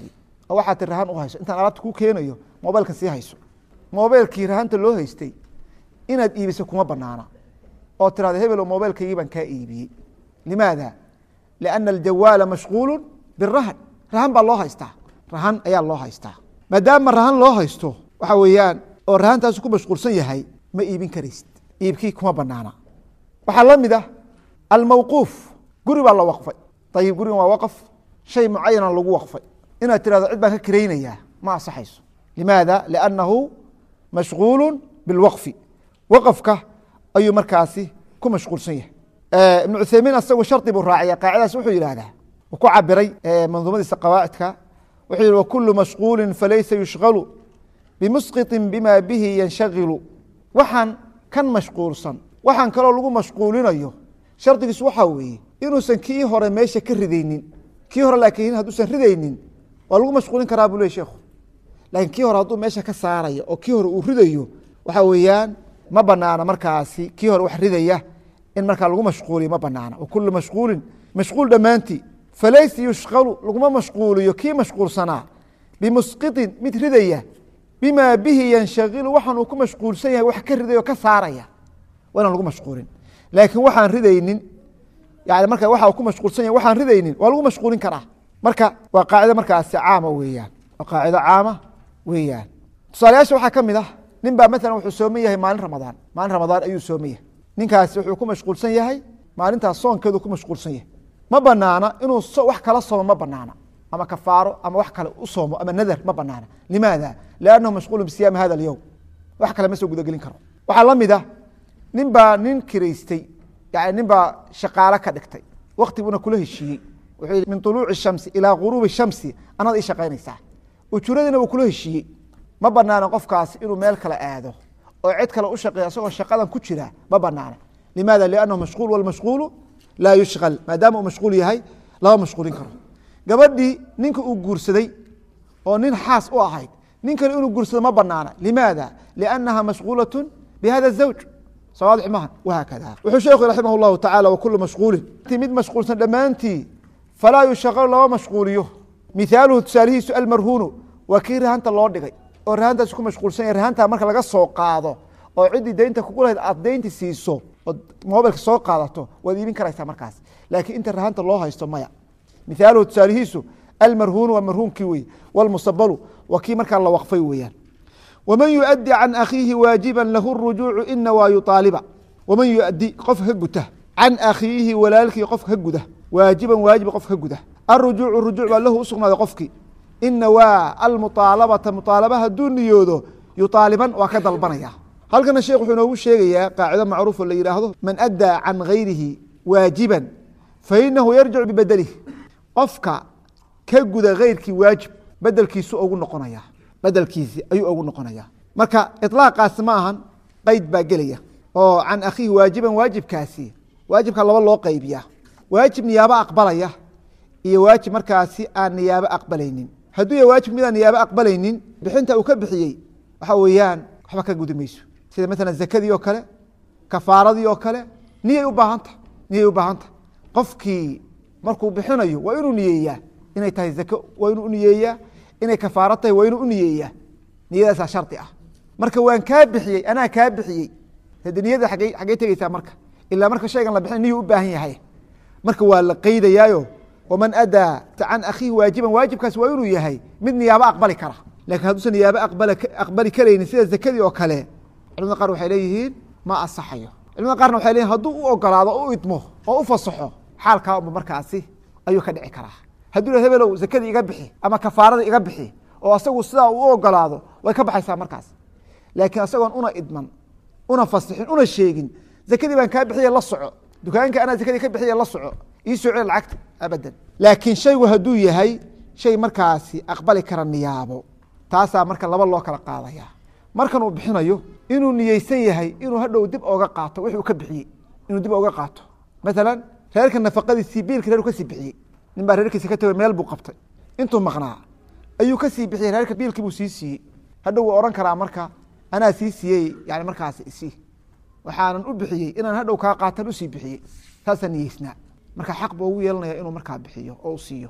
A: oo waxaad tir rahan u hayso intaan alaabta ku keenayo mobilka sii hayso mobilkii rahanta loo haystay inaad iibiso kuma banaana oo tiraahdo hebel mobilkaygi baan ka iibiyey limaada lianna aljawaala mashquul birrahan rahan baa loo haystaa rahan ayaa loo haystaa maadaama rahan loo haysto waxa weeyaan oo rahantaas ku mashquulsan yahay ma iibin karaysid iibkii kuma banaana waxaa la mid ah almawquuf guri baa la waqfay ayib gurigan waa waqf shay mucayana lagu waqfay inaad tirahdo cid baan ka kiraynayaa ma asaxayso limaada liannahu mashغuul biاlwaqfi waqfka ayuu markaasi ku mashquulsan yahay ibn cuthaymiin asagu shardi buu raaciya qaacidaas wuxuu yihahdaa uu ku cabiray manduumadiisa qawaacidka wuxuu yihi wakulu mashغuuli falaysa yushغalu bimusqiطi bima bihi yanshagilu waxaan kan mashquulsan waxaan kaloo lagu mashquulinayo shardigiisu waxaa weeye inuusan kii hore meesha ka ridaynin kii hore laakiin hadduusan ridaynin waa lagu mashquulin karaa buu ley sheekhu laakiin kii hore hadduu meesha ka saarayo oo kii hore uu ridayo waxa weeyaan ma banaana markaasi kii hore wax ridaya in markaa lagu mashquuliyo ma banaana wakulu mashquulin mashquul dhammaantii falaysa yushqalu laguma mashquuliyo kii mashquulsanaa bimusqiطin mid ridaya bima bihi yanshagilu waxaan uu ku mashquulsan yahay wax ka ridayo ka saaraya waa inaan lagu mashquulin laakiin waxaan ridaynin yani marka waxa ku mashquulsan yahay waxaan ridaynin waa lagu mashquulin karaa marka waa qaacido markaasi caama weeyaan waa qaacido caama weeyaan tusaalayaasha waxaa ka mid ah nin baa maalan wuxuu sooman yahay maalin ramadaan maalin ramadaan ayuu sooman yahay ninkaasi wuxuu ku mashquulsan yahay maalintaas soonkeedu ku mashquulsan yahay ma banaana inuu wax kala soomo ma banaana ama kafaaro ama wax kale u soomo ama nadar ma banaana limaada liannahu mashquulu bisiyaami hada alyowm wax kale ma soo gudagelin karo waxaa la mid ah nin baa nin kiraystay yani nin baa shaqaalo ka dhigtay wakti buuna kula heshiiyey wuxuu yihi min طuluuci shamsi ilaa guruubi shamsi anaad ii shaqaynaysaa ujuradina wuu kula heshiiyey ma banaana qofkaasi inuu meel kale aado oo cid kale u shaqeeya isagoo shaqadan ku jira ma banaana limaada liannahu mashquul walmashquulu laa yushqal maadaama uu mashquul yahay lama mashquulin karo gabadhii ninka uu guursaday oo nin xaas u ahayd nin kale inuu guursado ma banaana limaada liannaha mashquulaة bihada zawj sawaaضix maha wahaakada wuxuu sheekhu raximah اllahu tacala wakulu mashquulin mid mashquulsan dhammaantii falaa yushaqalu lama mashquuliyo mihaaluhu tusaalihiisu almarhuunu waa kii rahanta loo dhigay oo rahantaas ku mashquulsan yahay rahantaa marka laga soo qaado oo ciddii deynta kugu lahayd aad deynti siiso ood mobilka soo qaadato waad iibin karaysaa markaas laakiin inta rahanta loo haysto maya mihaaluhu tusaalihiisu almarhuunu waa marhuunkii wey wاlmusabalu waa kii markaa la waqfay weeyaan wman yuؤdi can akhiihi waajiba lahu الrujuucu ina waa yuaaliba waman yuؤdi qofka ka guta can akhiihi walaalkii qofka ka guda waajiban waajiba qofka ka guda arujuucu rujuuc baa lahu usugnaaday qofkii ina waa almuطaalabata muطaalaba hadduu niyoodo yuطaaliban waa ka dalbanaya halkana sheekh wuxuu inoogu sheegayaa qaacido macruufo la yidhaahdo man addaa can gayrihi waajiba fainahu yarjicu bibedlih qofka ka guda gayrkii waajib bedelkiisu ugu noqonaya bedelkiisi ayuu ugu noqonaya marka iطlaaqaasi ma ahan qeyd baa gelaya oo can akhiihi waajiban waajibkaasi waajibka laba loo qaybiya waajib niyaabo aqbalaya iyo waajib markaasi aan niyaabo aqbalaynin hadduu ya waajib midaan niyaabo aqbalaynin bixinta uu ka bixiyey waxa weeyaan waxba ka gudi mayso sida maalan zakadii oo kale kafaaradii oo kale niyay u baahanta niyay u baahanta qofkii markuu bixinayo waa inuu niyeeyaa inay tahay zako waa inuu uniyeeyaa inay kafaaro tahay waa inuu uniyeeyaa niyadaasaa shardi ah marka waan kaa bixiyey anaa kaa bixiyey hade niyada agey xaggey tegeysaa marka ilaa marka shaygan la bixin niyuu u baahan yahay marka waa la qeydayaayo waman adaa can akhiihi waajiban waajibkaas waa inuu yahay mid niyaabo aqbali kara lakin hadduusan niyaabo aqbali karaynin sida zakadii oo kale culimada qaar waxay leeyihiin ma asaxayo culimada qaarna waxay leyihin hadduu u ogolaado o u idmo oo u fasaxo xaalkaa uma markaasi ayuu ka dhici karaa hadduu ha hebelow zakadii iga bixi ama kafaarada iga bixi oo asagu sidaa uu u ogolaado way ka baxaysaa markaas laakiin asagoon una idman una fasixin una sheegin zakadii baan kaa bixiye la soco dukaanka anaa zakadii ka bixiye la soco ii soo celi lacagta abadan laakiin shaygu hadduu yahay shay markaasi aqbali kara niyaabo taasaa marka laba loo kala qaadaya markan uu bixinayo inuu niyeysan yahay inuu hadhow dib oga qaato wixii uu ka bixiyey inuu dib oga qaato maalan reerka nafaqadiisii biilka reer kasii bixiyey nin baa reerkiisa ka tagay meel buu qabtay intuu maqnaa ayuu kasii bixiyey reerka biilkii buu sii siiyey hadhow wuu ohan karaa marka anaa sii siiyey yani markaas isii waxaanan u bixiyey inaan hadhow kaa qaatan usii bixiyey saasaan niyeysnaa marka xaq buu ugu yeelanaya inuu markaa bixiyo oo u siiyo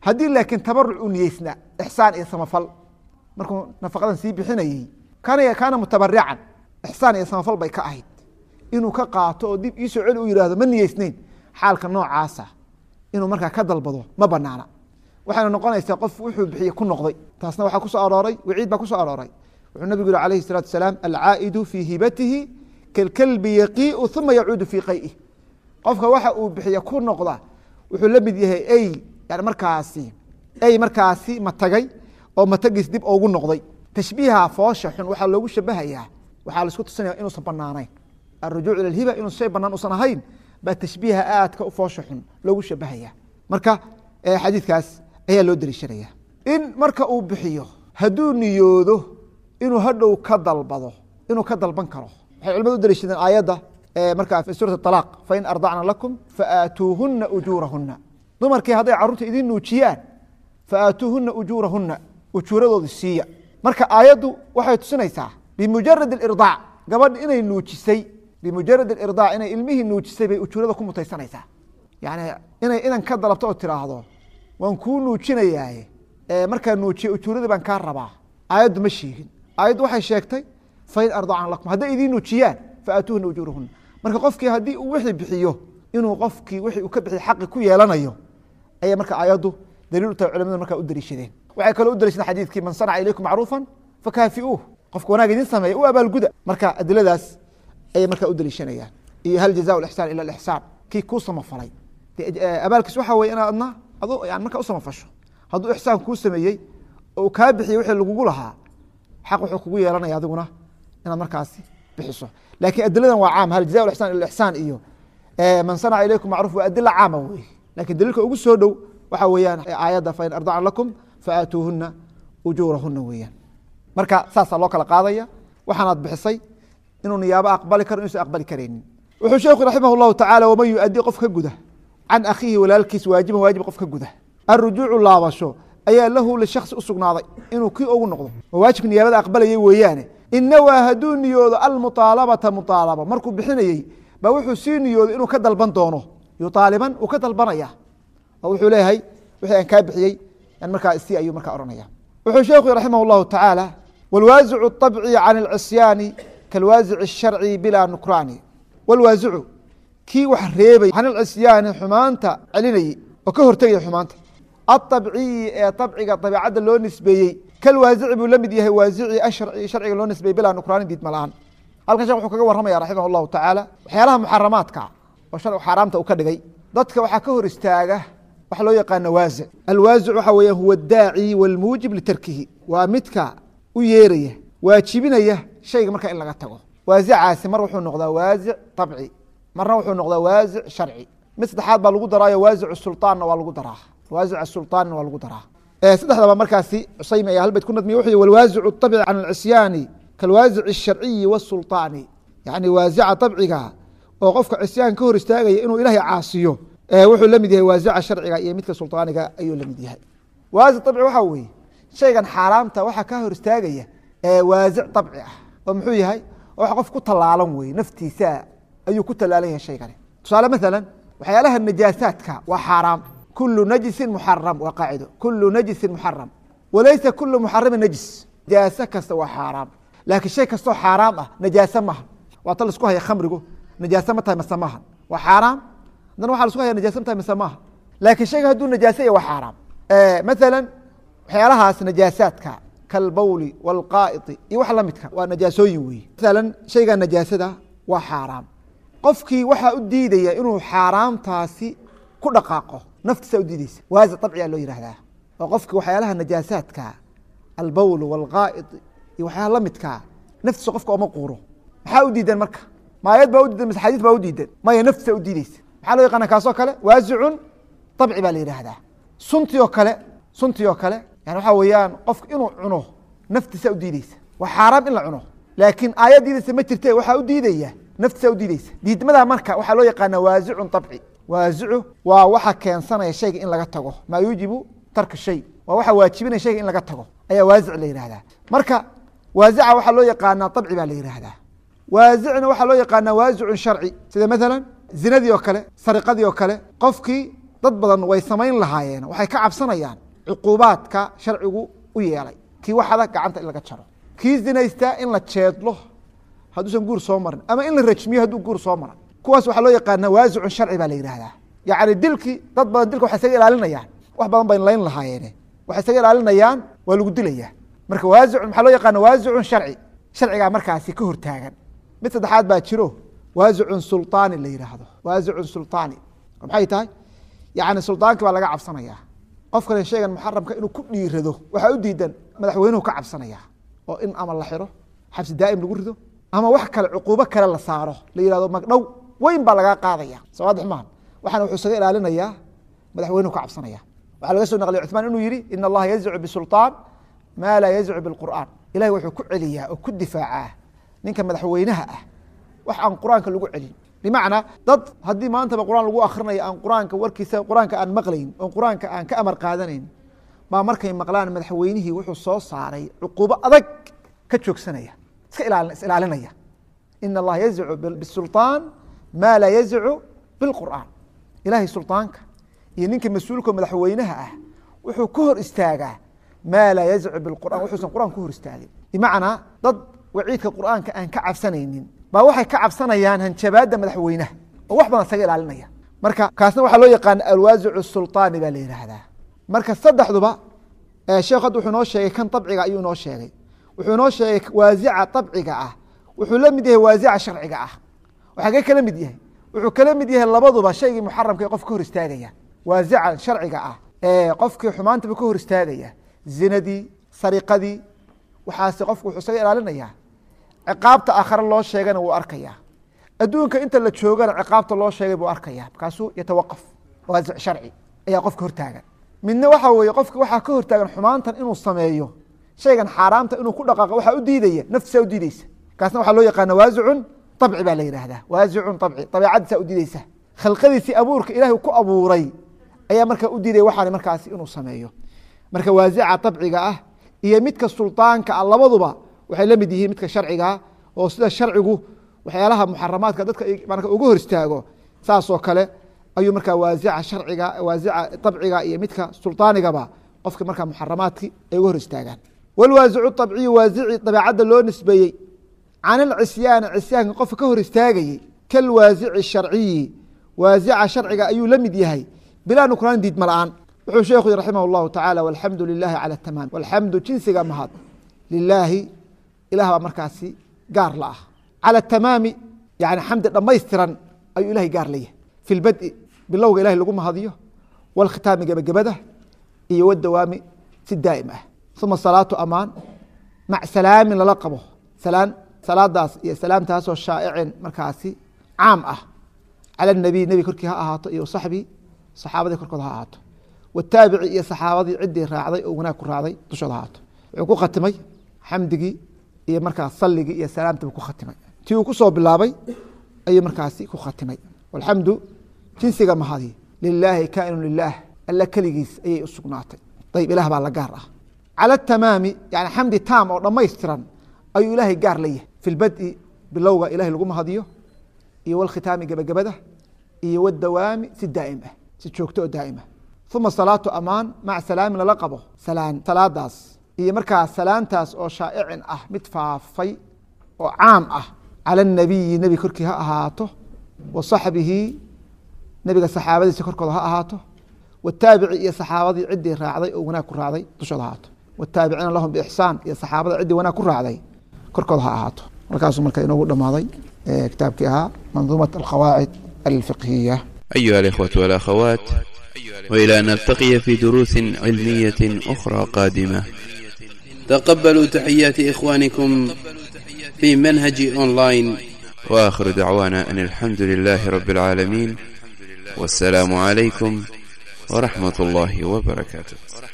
A: haddii laakiin tabaruc u niyeysna ixsaan iyo samafal markuu nafaqadan sii bixinayey kana kaana mutabarican ixsaan iyo samafal bay ka ahayd inuu ka qaato oo dib iisoo celi u yidhaahdo ma niyeysnayn xaalka noocaasa inuu markaa ka dalbado ma banaana waxayna noqonaysaa qof wuxuu bixiye ku noqday taasna waxaa kusoo arooray waciid baa kusoo arooray wuxuu nabigu yihi alayhi الsalatu wasalaam alcaa'idu fii hibatihi kalkalbi yaqiiu uma yacuudu fii qayih qofka waxa uu bixiye ku noqda wuxuu la mid yahay ey yani markaasi ey markaasi matagay oo matagiis dib ugu noqday tashbiiha foosha xun waxaa loogu shabahayaa waxaa laisku tusinaya inuusan banaanayn arujuuc ila hiba inuu shay banaan usan ahayn baa tashbiiha aadka u foosha xun loogu shabahaya marka xadiidkaas ayaa loo daliishanaya in marka uu bixiyo hadduu niyoodo inuu hadhow ka dalbado inuu ka dalban karo waxay culimadu u daliishadeen aayadda markaa fi suurati alaaq fain ardacna lakum faaatuuhuna ujuurahuna dumarkii hadday carruurta idin nuujiyaan faaatuuhuna ujuurahuna ujuuradooda siiya marka aayaddu waxay tusinaysaa bimujarad اirdaac gabadh inay nuujisay bimujarad اirdaac inay ilmihii nuujisay bay ujuurada ku mutaysanaysaa yani inay idan ka dalabto oo tiraahdo waan kuu nuujinayaaye markaa nuujiye ujuuradii baan kaa rabaa aayaddu ma sheegin aayaddu waxay sheegtay fain ardacna lakum hadday idiin nuujiyaan faatuuhuna ujuurahuna marka qofkii haddii uu wixii bixiyo inuu qofkii wixii uu ka bixiy xaqi ku yeelanayo ayay marka aayaddu daliil u tahay culamadu markaa u daliishadeen waxay kaloo u daliishadeen xadiidkii man sanaca ilaykum macruufa fakaafiuuh qofka wanaag idin sameeya u abaalguda marka adiladaas ayay markaa u daliishanayaan iyo hal jaza ixsaan ila ixsaan kii kuu samafalay abaalkiis waxa wey inaad adna adu yani markaa u samafasho hadduu ixsaan kuu sameeyey oo kaa bixiyey wixii lagugu lahaa xaq wuxuu kugu yeelanaya adiguna inaad markaasi bixiso lakin adiladan waa caam hal jaza ixsaan ila ixsaan iyo man sanaca ilaykum macruuf waa adila caama wey lakin daliilka ugu soo dhow waxa weeyaan aayadda fain ardacna lakum faatuuhuna ujuurahuna weeyaan marka saasaa loo kala qaadaya waxaanaad bixisay inuu niyaabo aqbali karo inuusan aqbali karaynin wuxuu sheekhu raximah llahu tacala waman yuaddi qof ka guda can akhiihi walaalkiis waajiban waajib qof ka guda arujuucu laabasho ayaa lahu lishaksi usugnaaday inuu kii ugu noqdo oo waajibka niyaabada aqbalayay weeyaane inawaa hadduu niyoodo almuطaalabata muطaalaba markuu bixinayey ba wuxuu sii niyooday inuu ka dalban doono yuaaliban uu ka dalbanaya oo wuxuu leeyahay wixii aan kaa bixiyey markaa isi ayuu markaa ohanaya wuxuu sheekhu raximah llahu tacaala wاlwaasicu الطabci can اlcisyaani kalwaasic الsharci bilaa nukraani wاlwaasicu kii wax reebay can اlcisyaani xumaanta celinayey oo ka hortegaya xumaanta aلطabciyi ee طabciga dabeecadda loo nisbeeyey kalwaasici buu la mid yahay waasici asharci sharciga loo nisbeeyey bilaa nukraani diidma la-aan halkan shek wuxuu kaga warramaya raximah llahu tacaala waxyaalaha muxaramaadka oo sharcigu xaaraamta uu ka dhigay dadka waxaa ka hor istaaga waxa loo yaqaana waasic alwaasic waxa weya huwa adaaci wاlmuujib litarkihi waa midka u yeeraya waajibinaya shayga markaa in laga tago waasicaasi mar wuxuu noqdaa waasic طabci marna wuxuu noqdaa waasic sharci mid saddexaad baa lagu daraayo waasic sulطaanna waa lagu daraa waasic sulطaanna waa lagu daraa saddexdaba markaasi cusaymi ayaa halbayd ku nadmiye wuxuu walwaasicu الطabci can اlcisyaani kalwaasic الsharciyi wالsulطaani yani waasica طabciga oo qofka cisyaan ka hor istaagaya inuu ilahay caasiyo wuxuu la mid yahay waasica sharciga iyo midka sulطaaniga ayuu la mid yahay waasic طabci waxa weeye shaygan xaaraamta waxaa ka hor istaagaya waasic طabci ah oo muxuu yahay wax qof ku talaalan weye naftiisa ayuu ku talaalan yahay shaygani tusaale maala waxyaalaha najaasaadka waa xaaraam kulu najisin muxaram waa qaacido kulu najisin muxaram walaysa kulu muxarami najis najaase kasta waa xaaraam laakiin shay kastoo xaaraam ah najaase maha waa ta laisku haya khamrigu najaase ma tahay mase maha waa xaaraam haddana waxa lasku haya najaase ma tahay mase maha laakiin shayga hadduu najaase ya waa xaaraam maala waxyaalahaas najaasaadka kalbawli wاlqaa'iti iyo wax lamidka waa najaasooyin weeye maala shayga najaasada waa xaaraam qofkii waxaa u diidaya inuu xaaraamtaasi ku dhaqaaqo naftiisa u diideysa waasic طabciga loo yihahdaa oo qofki waxyaalaha najaasaadka albawl wاlqaa'id iyo waxyaala lamidkaa naftiisa qofka oma quuro maxaa u diidan marka maayad baa udiidan mise xadiis baa udiidan maya naftiisa u diideysa maxaa loo yaqaana kaasoo kale waasicun طabci baa la yihahdaa sunti oo kale sunti oo kale yani waxaa weeyaan qofka inuu cuno naftiisa u diideysa waa xaaraam in la cuno laakiin aayad diideysa ma jirte waxaa u diidaya naftiisa u diideysa diidmada marka waxaa loo yaqaana waasicun طabci waasicu waa waxa keensanaya shayga in laga tago maa yuujibu tarka shay waa waxa waajibinaya shayga in laga tago ayaa waasic la yihahdaa marka waasica waxaa loo yaqaanaa طabci baa la yihahdaa waasicna waxaa loo yaqaanaa waasicun sharci sida maala zinadii oo kale sariqadii oo kale qofkii dad badan way samayn lahaayeen waxay ka cabsanayaan cuquubaadka sharcigu u yeelay kii waxada gacanta in laga jaro kii zinaystaa in la jeedlo hadduusan guur soo marin ama in la rajmiyo hadduu guur soo mara kuwaas waxaa loo yaqaana waasicun sharci baa la yidhaahdaa yacni dilkii dad badan dilka waxay isaga ilaalinayaan wax badan bay layn lahaayeene waxay isaga ilaalinayaan waa lagu dilayaa marka waasicun maxaa loo yaqaana waasicun sharci sharcigaa markaasi ka hortaagan mid saddexaad baa jiro waasicun sulطaani la yidhaahdo waasicun sulطaani maxay tahay yacni sulطaankii baa laga cabsanayaa qofkani shaygan muxaramka inuu ku dhiirado waxaa u diidan madaxweynuhu ka cabsanaya oo in ama la xiro xabsi daa'im lagu rido ama wax kale cuquubo kale la saaro la yihahdo magdhow weyn baa lagaa qaadaya sawaadix maahan waxaana wuxuu isaga ilaalinayaa madaxweynuhu ka cabsanaya waxaa laga soo naqliya cuثmaan inuu yihi in allaha yazcu bisulطaan maa laa yazcu biاlqur'aan ilahay wuxuu ku celiyaa oo ku difaacaa ninka madaxweynaha ah wax aan qur-aanka lagu celin bimacnaa dad haddii maantaba qur-aan lagu akrinayo aan qur-aanka warkiisa qur-aanka aan maqlayn oon qur-aanka aan ka amar qaadanayn baa markay maqlaan madaxweynihii wuxuu soo saaray cuquubo adag ka joogsanaya iska ilaali is ilaalinaya in allaha yazcu bisulطaan maa laa yazcu biاlqur'aan ilahay sulطaanka iyo ninka mas-uulka madaxweynaha ah wuxuu ka hor istaagaa maa laa yazcu biاlqur'an wuxuusan qur-aan ka hor istaagin bimacnaa dad waciidka qur'aanka aan ka cabsanaynin baa waxay ka cabsanayaan hanjabaadda madaxweynaha oo wax badan isaga ilaalinaya marka kaasna waxaa loo yaqaana alwaasicu sulطaani baa la yidhaahdaa marka saddexduba sheekh hadda wuxuu noo sheegay kan طabciga ayuu noo sheegay wuxuu noo sheegay waasica طabciga ah wuxuu la mid yahay waasica sharciga ah waxaa kala mid yahay wuxuu kala mid yahay labaduba shaygii muxaramka ee qof ka hor istaagaya waasica sharciga ah ee qofkii xumaantaba ka hor istaagaya zinadii sariqadii waxaase qofku wuxuu isaga ilaalinaya ciqaabta aakhare loo sheegana wuu arkaya adduunka inta la joogana ciqaabta loo sheegay buu arkaya markaasuu yatawaqaf waasic sharci ayaa qofka hortaagan midna waxa weeye qofka waxaa ka hortaagan xumaantan inuu sameeyo shaygan xaaraamta inuu ku dhaqaaqo waxaa u diidaya naftisaa u diideysa kaasna waxaa loo yaqaana waasicun طabci baa la yidhahdaa waasicun طabci dabeecadiisaa u diideysa khalqadiisii abuurka ilahay ku abuuray ayaa markaa u diidaya waxaan markaasi inuu sameeyo marka waasica طabciga ah iyo midka sulطaanka ah labaduba waxay la mid yihiin midka sharcigaa oo sida sharcigu waxyaalaha muxaramaadka dadka marka uga hor istaago saasoo kale ayuu markaa waasica sharciga waasica طabciga iyo midka sulطaanigaba qofka markaa muxaramaadki ay uga hor istaagaan walwaasicu طabciyu waasici dabeecadda loo nisbeeyey can alcisyaani cisyaanka qofka ka hor istaagayey kalwaasici sharciyi waasica sharciga ayuu la mid yahay bilaa nukraan diidma la-aan wuxuu sheekhu yii raximah اllahu tacala walxamdu lilahi calى tamaam walxamdu jinsiga mahad lilaahi ilah baa markaasi gaar la ah calى tamaami yani xamdi dhamaystiran ayuu ilahay gaar layahay fi lbadi bilowga ilahay lagu mahadiyo wاlkhitaami gebagabada iyo wadawaami si daa'im ah uma salaatu amaan mac salaamin lala qabo salaan salaadaas iyo salaamtaasoo shaa'icin markaasi caam ah calى الnabiy nebi korkii ha ahaato iyo saxbii saxaabadii korkooda ha ahaato wataabici iyo saxaabadii ciddii raacday oo wanaag ku raacday dushooda ha ahaato wuxuu ku khatimay xamdigii iyo markaas salligii iyo salaamtiibu ku khatimay tii uu ku soo bilaabay ayuu markaasi ku khatimay walxamdu jinsiga mahadi lilaahi kaa'inu lilaah alla keligiis ayay u sugnaatay ayb ilah baa la gaar ah calى tamaami yani xamdi taam oo dhammaystiran ayuu ilaahay gaar la yahay fi lbadi bilowga ilahay lagu mahadiyo iyo wlkhitaami gebagabada iyo wdawaami si daa'im ah si joogto oo daa'ima uma salaatu amaan mac salaamin lala qabo salaan salaadaas iyo markaa salaantaas oo shaa'icin ah mid faafay oo caam ah calى الnabiyi nebi korkii ha ahaato wa saxbihi nebiga saxaabadiisa korkooda ha ahaato wataabici iyo saxaabadii ciddii raacday oo wanaag ku raacday dushooda ha ahaato wataabiciina lahum bixsaan iyo saxaabada ciddii wanaag ku raacday korkooda ha ahaato markaasuu marka inoogu dhamaaday kitaabkii ahaa manduumaة alqawaacid alfiqhiya
B: أيها الإخوة والأخوات، وإلى أن نلتقي في دروس علمية أخرى قادمة، تقبلوا تحيات إخوانكم في منهج أونلاين، وآخر دعوانا أن الحمد لله رب العالمين، والسلام عليكم ورحمة الله وبركاته.